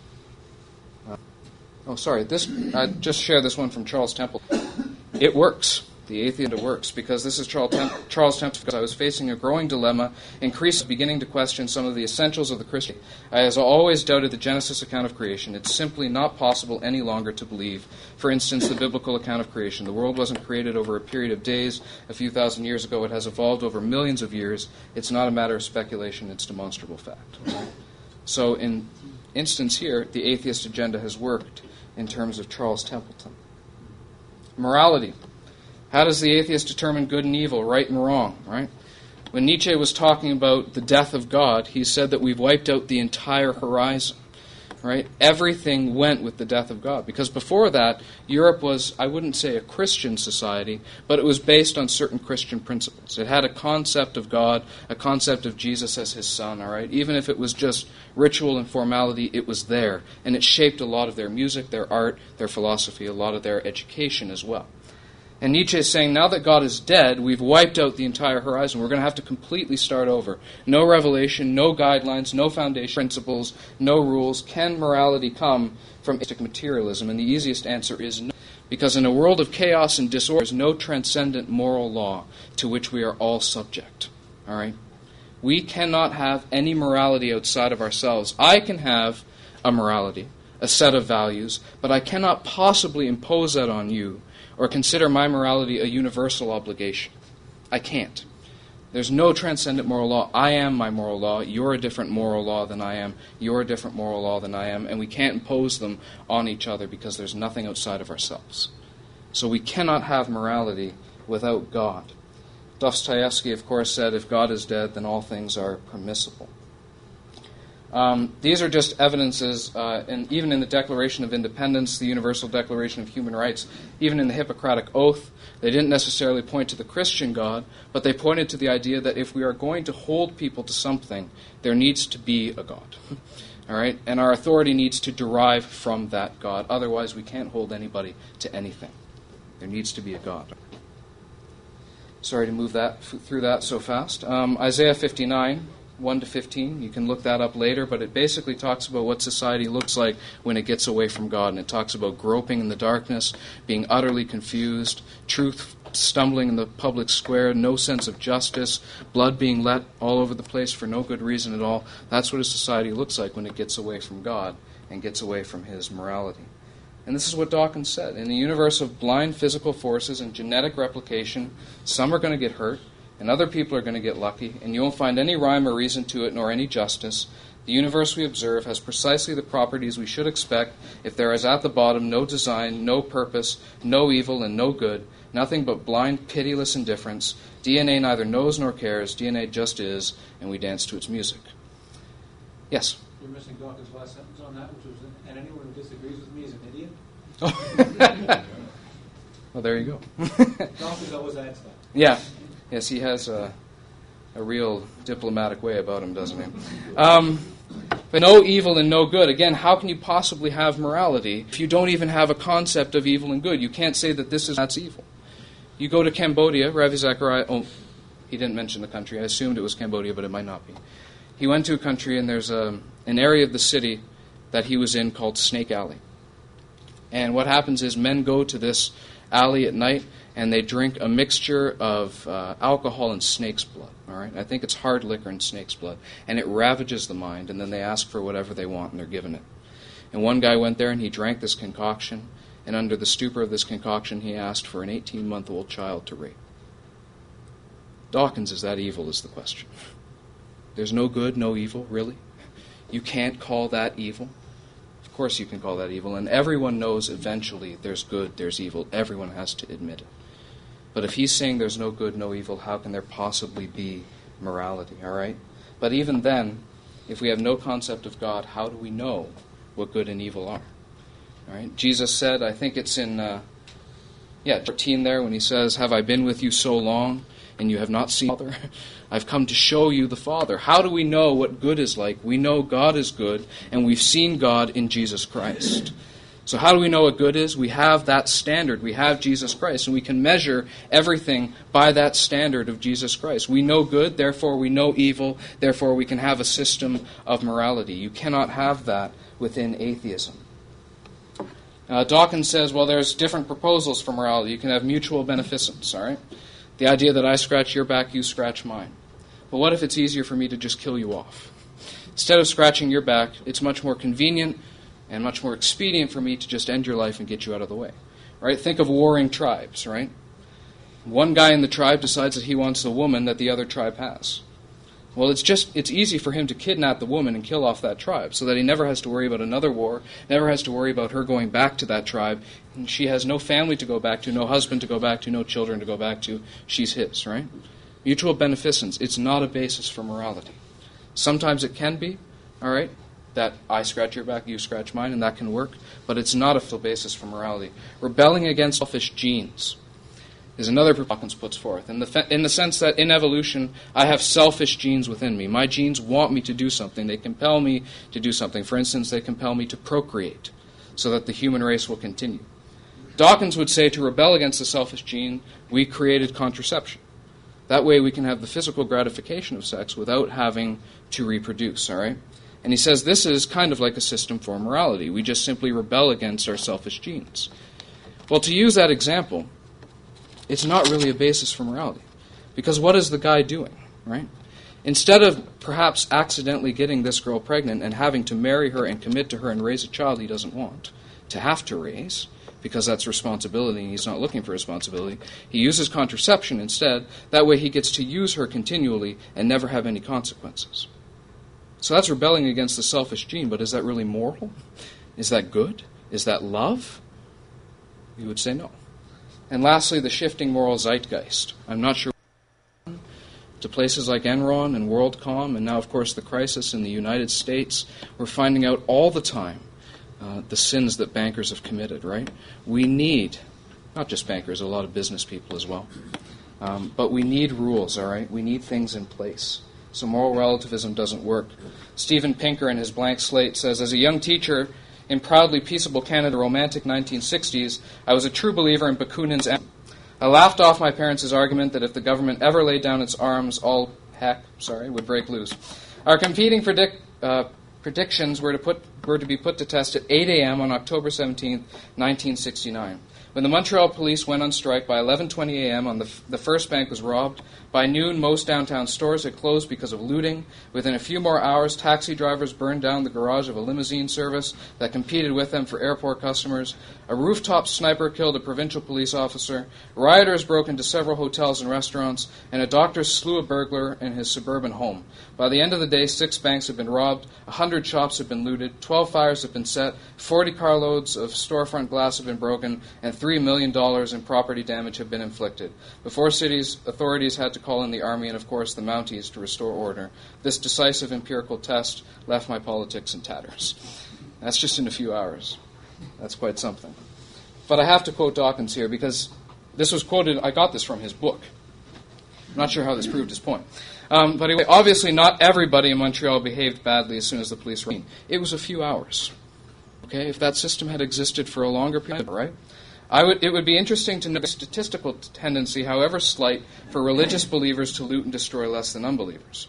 Just share this one from Charles Temple. It works. The atheist works, because this is Charles Temple. Because I was facing a growing dilemma, increasingly beginning to question some of the essentials of the Christian. I has always doubted the Genesis account of creation. It's simply not possible any longer to believe, for instance, the biblical account of creation. The world wasn't created over a period of days a few thousand years ago. It has evolved over millions of years. It's not a matter of speculation. It's demonstrable fact. So in instance here, the atheist agenda has worked in terms of Charles Templeton. Morality. How does the atheist determine good and evil, right and wrong, right? When Nietzsche was talking about the death of God, he said that we've wiped out the entire horizon, right? Everything went with the death of God. Because before that, Europe was, I wouldn't say a Christian society, but it was based on certain Christian principles. It had a concept of God, a concept of Jesus as his son, all right? Even if it was just ritual and formality, it was there. And it shaped a lot of their music, their art, their philosophy, a lot of their education as well. And Nietzsche is saying, now that God is dead, we've wiped out the entire horizon. We're going to have to completely start over. No revelation, no guidelines, no foundation principles, no rules. Can morality come from atheistic materialism? And the easiest answer is no. Because in a world of chaos and disorder, there's no transcendent moral law to which we are all subject. All right? We cannot have any morality outside of ourselves. I can have a morality, a set of values, but I cannot possibly impose that on you or consider my morality a universal obligation. I can't. There's no transcendent moral law. I am my moral law. You're a different moral law than I am. You're a different moral law than I am. And we can't impose them on each other because there's nothing outside of ourselves. So we cannot have morality without God. Dostoevsky, of course, said, if God is dead, then all things are permissible. These are just evidences, and even in the Declaration of Independence, the Universal Declaration of Human Rights, even in the Hippocratic Oath, they didn't necessarily point to the Christian God, but they pointed to the idea that if we are going to hold people to something, there needs to be a God. All right? And our authority needs to derive from that God. Otherwise, we can't hold anybody to anything. There needs to be a God. Sorry to move through that so fast. Isaiah 59, 1 to 15. You can look that up later, but it basically talks about what society looks like when it gets away from God. And it talks about groping in the darkness, being utterly confused, truth stumbling in the public square, no sense of justice, blood being let all over the place for no good reason at all. That's what a society looks like when it gets away from God and gets away from His morality. And this is what Dawkins said. In the universe of blind physical forces and genetic replication, some are going to get hurt, and other people are going to get lucky, and you won't find any rhyme or reason to it, nor any justice. The universe we observe has precisely the properties we should expect if there is at the bottom no design, no purpose, no evil, and no good, nothing but blind, pitiless indifference. DNA neither knows nor cares. DNA just is, and we dance to its music. Yes? You're missing Dawkins' last sentence on that, which was, and anyone who disagrees with me is an idiot. Well, there you go. Dawkins always adds that. Yeah. Yes, he has a real diplomatic way about him, doesn't he? But no evil and no good. Again, how can you possibly have morality if you don't even have a concept of evil and good? You can't say that that's evil. You go to Cambodia, Ravi Zachariah, he didn't mention the country. I assumed it was Cambodia, but it might not be. He went to a country, and there's an area of the city that he was in called Snake Alley. And what happens is men go to this alley at night, and they drink a mixture of alcohol and snake's blood. All right, I think it's hard liquor and snake's blood, and it ravages the mind. And then they ask for whatever they want, and they're given it. And one guy went there, and he drank this concoction, and under the stupor of this concoction, he asked for an 18-month-old child to rape. Dawkins, is that evil? Is the question. There's no good, no evil, really? You can't call that evil? Of course you can call that evil, and everyone knows eventually there's good, there's evil. Everyone has to admit it. But if he's saying there's no good, no evil, how can there possibly be morality, all right? But even then, if we have no concept of God, how do we know what good and evil are? All right? Jesus said, I think it's in 14 there, when he says, have I been with you so long, and you have not seen the Father? I've come to show you the Father. How do we know what good is like? We know God is good, and we've seen God in Jesus Christ. So how do we know what good is? We have that standard. We have Jesus Christ, and we can measure everything by that standard of Jesus Christ. We know good, therefore we know evil, therefore we can have a system of morality. You cannot have that within atheism. Dawkins says, well, there's different proposals for morality. You can have mutual beneficence, all right? The idea that I scratch your back, you scratch mine. But what if it's easier for me to just kill you off? Instead of scratching your back, it's much more convenient and much more expedient for me to just end your life and get you out of the way. Right? Think of warring tribes, right? One guy in the tribe decides that he wants the woman that the other tribe has. Well, it's easy for him to kidnap the woman and kill off that tribe so that he never has to worry about another war, never has to worry about her going back to that tribe. And she has no family to go back to, no husband to go back to, no children to go back to. She's his, right? Mutual beneficence, it's not a basis for morality. Sometimes it can be, all right, that I scratch your back, you scratch mine, and that can work, but it's not a full basis for morality. Rebelling against selfish genes is another Dawkins puts forth, in the sense that in evolution, I have selfish genes within me. My genes want me to do something. They compel me to do something. For instance, they compel me to procreate so that the human race will continue. Dawkins would say to rebel against the selfish gene, we created contraception. That way we can have the physical gratification of sex without having to reproduce, all right? And he says this is kind of like a system for morality. We just simply rebel against our selfish genes. Well, to use that example, it's not really a basis for morality. Because what is the guy doing, right? Instead of perhaps accidentally getting this girl pregnant and having to marry her and commit to her and raise a child he doesn't want to have to raise, because that's responsibility and he's not looking for responsibility, he uses contraception instead. That way he gets to use her continually and never have any consequences. So that's rebelling against the selfish gene, but is that really moral? Is that good? Is that love? We would say no. And lastly, the shifting moral zeitgeist. I'm not sure to places like Enron and WorldCom, and now, of course, the crisis in the United States. We're finding out all the time the sins that bankers have committed, right? We need, not just bankers, a lot of business people as well, but we need rules, all right? We need things in place. So moral relativism doesn't work. Steven Pinker, in his Blank Slate, says, as a young teacher in proudly peaceable Canada, romantic 1960s, I was a true believer in Bakunin's empire. I laughed off my parents' argument that if the government ever laid down its arms, all would break loose. Our competing predictions were to be put to test at 8 a.m. on October 17, 1969. When the Montreal police went on strike, by 11:20 a.m. the first bank was robbed. By noon, most downtown stores had closed because of looting. Within a few more hours, taxi drivers burned down the garage of a limousine service that competed with them for airport customers. A rooftop sniper killed a provincial police officer. Rioters broke into several hotels and restaurants, and a doctor slew a burglar in his suburban home. By the end of the day, 6 banks had been robbed, 100 shops had been looted, 12 fires had been set, 40 carloads of storefront glass had been broken, and $3 million in property damage had been inflicted. The 4 cities' authorities had to call in the army and, of course, the Mounties to restore order. This decisive empirical test left my politics in tatters. That's just in a few hours. That's quite something. But I have to quote Dawkins here because this was quoted, I got this from his book. I'm not sure how this proved his point. But anyway, obviously not everybody in Montreal behaved badly as soon as the police were in. It was a few hours. Okay, if that system had existed for a longer period, right? It would be interesting to know the statistical tendency, however slight, for religious believers to loot and destroy less than unbelievers.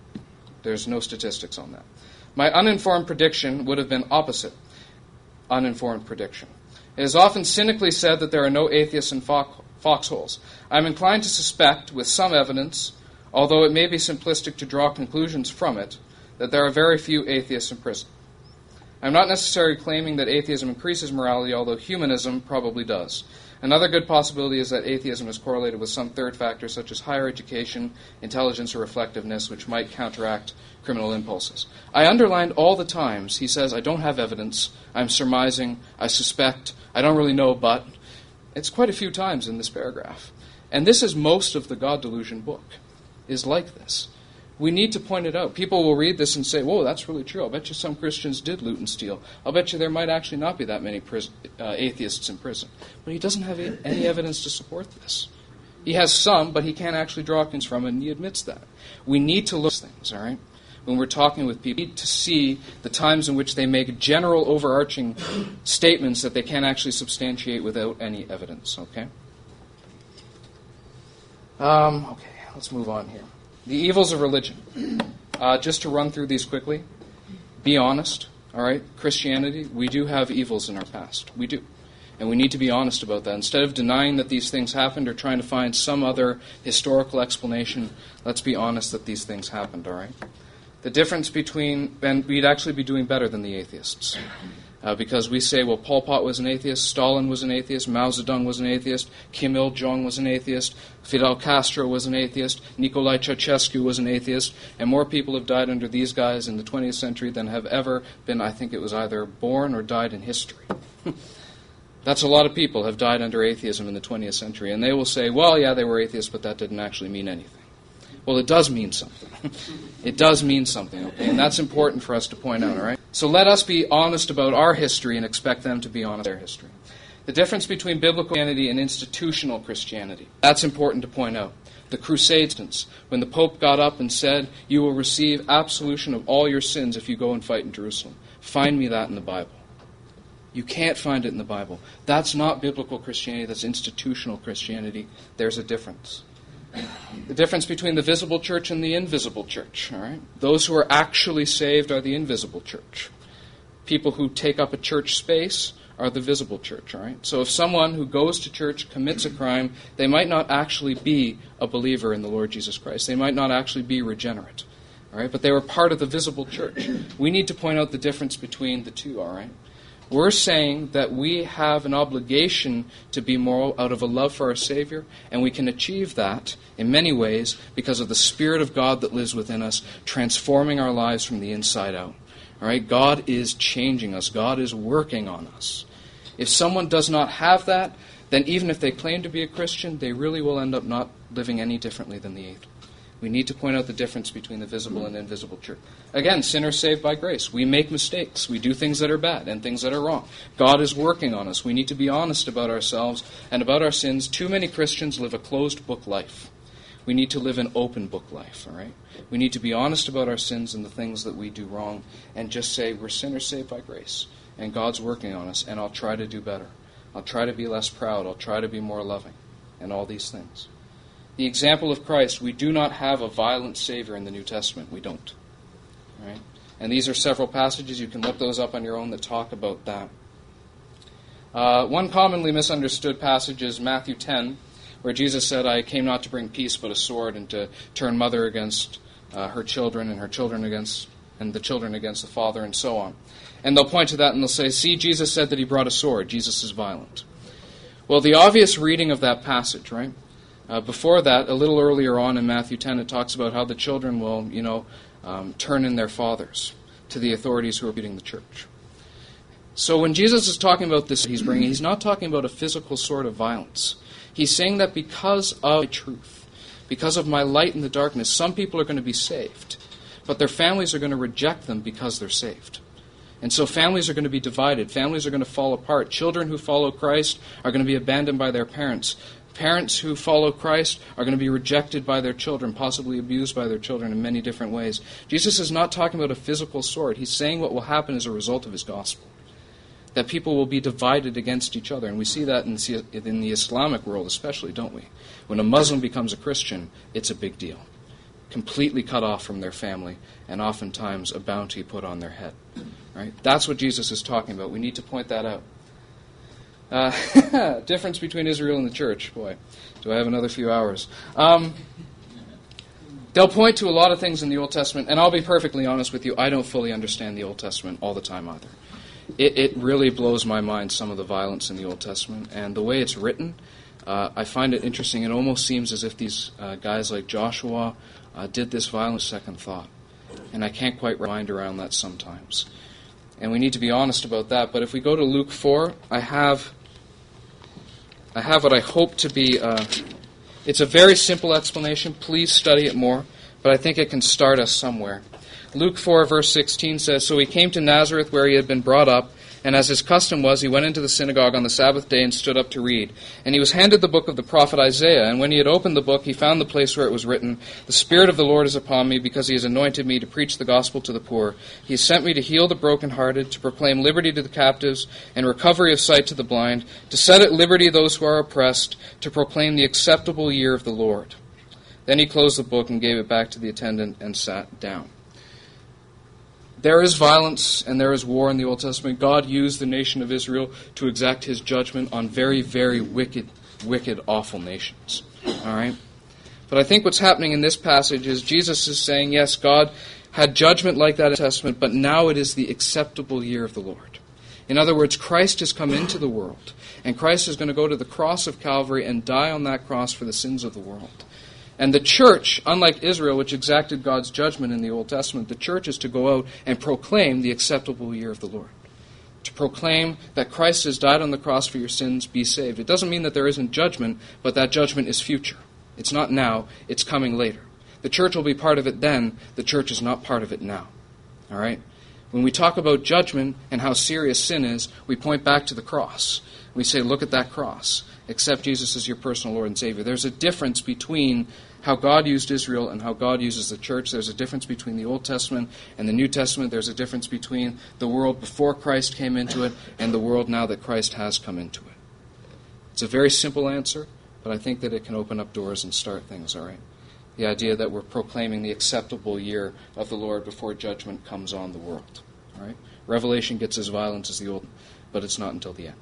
There's no statistics on that. My uninformed prediction would have been opposite uninformed prediction. It is often cynically said that there are no atheists in foxholes. I'm inclined to suspect, with some evidence, although it may be simplistic to draw conclusions from it, that there are very few atheists in prison. I'm not necessarily claiming that atheism increases morality, although humanism probably does. Another good possibility is that atheism is correlated with some third factor, such as higher education, intelligence, or reflectiveness, which might counteract criminal impulses. I underlined all the times he says, I don't have evidence, I'm surmising, I suspect, I don't really know, but. It's quite a few times in this paragraph. And this is most of the God Delusion book, is like this. We need to point it out. People will read this and say, whoa, that's really true. I'll bet you some Christians did loot and steal. I'll bet you there might actually not be that many atheists in prison. But he doesn't have any evidence to support this. He has some, but he can't actually draw conclusions from it, and he admits that. We need to look at things, all right? When we're talking with people, we need to see the times in which they make general overarching statements that they can't actually substantiate without any evidence, okay? Okay, let's move on here. The evils of religion. Just to run through these quickly, be honest, all right? Christianity, we do have evils in our past. We do. And we need to be honest about that. Instead of denying that these things happened or trying to find some other historical explanation, let's be honest that these things happened, all right? The difference between, and we'd actually be doing better than the atheists. Because we say, well, Pol Pot was an atheist, Stalin was an atheist, Mao Zedong was an atheist, Kim Il-jung was an atheist, Fidel Castro was an atheist, Nicolae Ceausescu was an atheist, and more people have died under these guys in the 20th century than have ever been, I think it was either born or died in history. That's a lot of people have died under atheism in the 20th century, and they will say, well, yeah, they were atheists, but that didn't actually mean anything. Well, it does mean something. It does mean something, okay? And that's important for us to point out, all right? So let us be honest about our history and expect them to be honest about their history. The difference between biblical Christianity and institutional Christianity. That's important to point out. The Crusades, when the Pope got up and said, you will receive absolution of all your sins if you go and fight in Jerusalem. Find me that in the Bible. You can't find it in the Bible. That's not biblical Christianity, that's institutional Christianity. There's a difference. The difference between the visible church and the invisible church, all right? Those who are actually saved are the invisible church. People who take up a church space are the visible church, all right? So if someone who goes to church commits a crime, they might not actually be a believer in the Lord Jesus Christ. They might not actually be regenerate, all right? But they were part of the visible church. We need to point out the difference between the two, all right? We're saying that we have an obligation to be moral out of a love for our Savior, and we can achieve that in many ways because of the Spirit of God that lives within us, transforming our lives from the inside out. All right? God is changing us. God is working on us. If someone does not have that, then even if they claim to be a Christian, they really will end up not living any differently than the We need to point out the difference between the visible and invisible church. Again, sinners saved by grace. We make mistakes. We do things that are bad and things that are wrong. God is working on us. We need to be honest about ourselves and about our sins. Too many Christians live a closed book life. We need to live an open book life, all right? We need to be honest about our sins and the things that we do wrong and just say, we're sinners saved by grace, and God's working on us, and I'll try to do better. I'll try to be less proud. I'll try to be more loving, and all these things. The example of Christ, we do not have a violent Savior in the New Testament. We don't. All right? And these are several passages. You can look those up on your own that talk about that. One commonly misunderstood passage is Matthew 10, where Jesus said, I came not to bring peace but a sword, and to turn mother against her children, and her children against, and the children against the father, and so on. And they'll point to that and they'll say, see, Jesus said that he brought a sword. Jesus is violent. Well, the obvious reading of that passage, right? Before that, a little earlier on in Matthew 10, it talks about how the children will, turn in their fathers to the authorities who are leading the church. So when Jesus is talking about this he's not talking about a physical sort of violence. He's saying that because of my truth, because of my light in the darkness, some people are going to be saved, but their families are going to reject them because they're saved. And so families are going to be divided. Families are going to fall apart. Children who follow Christ are going to be abandoned by their parents. Parents who follow Christ are going to be rejected by their children, possibly abused by their children in many different ways. Jesus is not talking about a physical sword. He's saying what will happen as a result of his gospel. That people will be divided against each other. And we see that in the Islamic world especially, don't we? When a Muslim becomes a Christian, it's a big deal. Completely cut off from their family, and oftentimes a bounty put on their head. Right? That's what Jesus is talking about. We need to point that out. Difference between Israel and the church. Boy, do I have another few hours. They'll point to a lot of things in the Old Testament, and I'll be perfectly honest with you, I don't fully understand the Old Testament all the time either. It really blows my mind, some of the violence in the Old Testament, and the way it's written, I find it interesting. It almost seems as if these guys like Joshua did this violent second thought, and I can't quite wrap my mind around that sometimes. And we need to be honest about that. But if we go to Luke 4, I have what I hope to be, it's a very simple explanation. Please study it more, but I think it can start us somewhere. Luke 4, verse 16 says, So he came to Nazareth where he had been brought up, and as his custom was, he went into the synagogue on the Sabbath day and stood up to read. And he was handed the book of the prophet Isaiah, and when he had opened the book, he found the place where it was written, The Spirit of the Lord is upon me, because he has anointed me to preach the gospel to the poor. He has sent me to heal the brokenhearted, to proclaim liberty to the captives, and recovery of sight to the blind, to set at liberty those who are oppressed, to proclaim the acceptable year of the Lord. Then he closed the book and gave it back to the attendant and sat down. There is violence and there is war in the Old Testament. God used the nation of Israel to exact his judgment on very, very wicked, awful nations. All right? But I think what's happening in this passage is Jesus is saying, yes, God had judgment like that in the Testament, but now it is the acceptable year of the Lord. In other words, Christ has come into the world, and Christ is going to go to the cross of Calvary and die on that cross for the sins of the world. And the church, unlike Israel, which exacted God's judgment in the Old Testament, the church is to go out and proclaim the acceptable year of the Lord. To proclaim that Christ has died on the cross for your sins, be saved. It doesn't mean that there isn't judgment, but that judgment is future. It's not now, it's coming later. The church will be part of it then, the church is not part of it now. All right? When we talk about judgment and how serious sin is, we point back to the cross. We say, look at that cross. Accept Jesus as your personal Lord and Savior. There's a difference between how God used Israel and how God uses the church. There's a difference between the Old Testament and the New Testament. There's a difference between the world before Christ came into it and the world now that Christ has come into it. It's a very simple answer, but I think that it can open up doors and start things, all right? The idea that we're proclaiming the acceptable year of the Lord before judgment comes on the world, all right? Revelation gets as violent as the Old, but it's not until the end.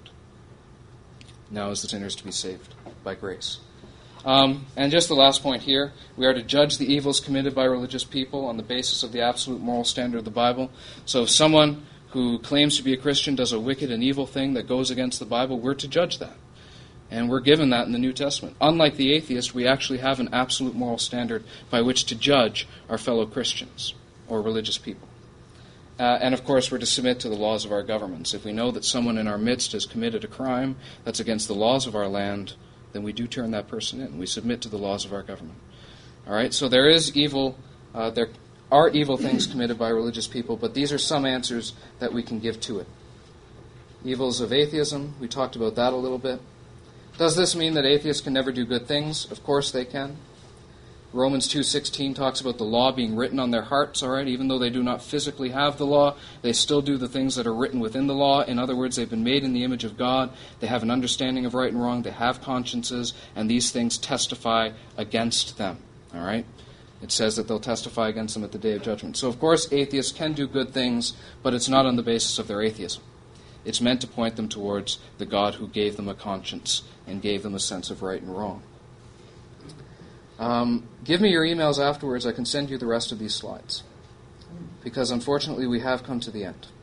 Now is the sinners to be saved by grace. And just the last point here, we are to judge the evils committed by religious people on the basis of the absolute moral standard of the Bible. So if someone who claims to be a Christian does a wicked and evil thing that goes against the Bible, we're to judge that. And we're given that in the New Testament. Unlike the atheist, we actually have an absolute moral standard by which to judge our fellow Christians or religious people. And of course, we're to submit to the laws of our governments. If we know that someone in our midst has committed a crime that's against the laws of our land, then we do turn that person in. We submit to the laws of our government. All right, so there is evil. There are evil things committed by religious people, but these are some answers that we can give to it. Evils of atheism, we talked about that a little bit. Does this mean that atheists can never do good things? Of course they can. Romans 2:16 talks about the law being written on their hearts, all right? Even though they do not physically have the law, they still do the things that are written within the law. In other words, they've been made in the image of God. They have an understanding of right and wrong. They have consciences, and these things testify against them, all right? It says that they'll testify against them at the day of judgment. So, of course, atheists can do good things, but it's not on the basis of their atheism. It's meant to point them towards the God who gave them a conscience and gave them a sense of right and wrong. Give me your emails afterwards. I can send you the rest of these slides. Because unfortunately we have come to the end.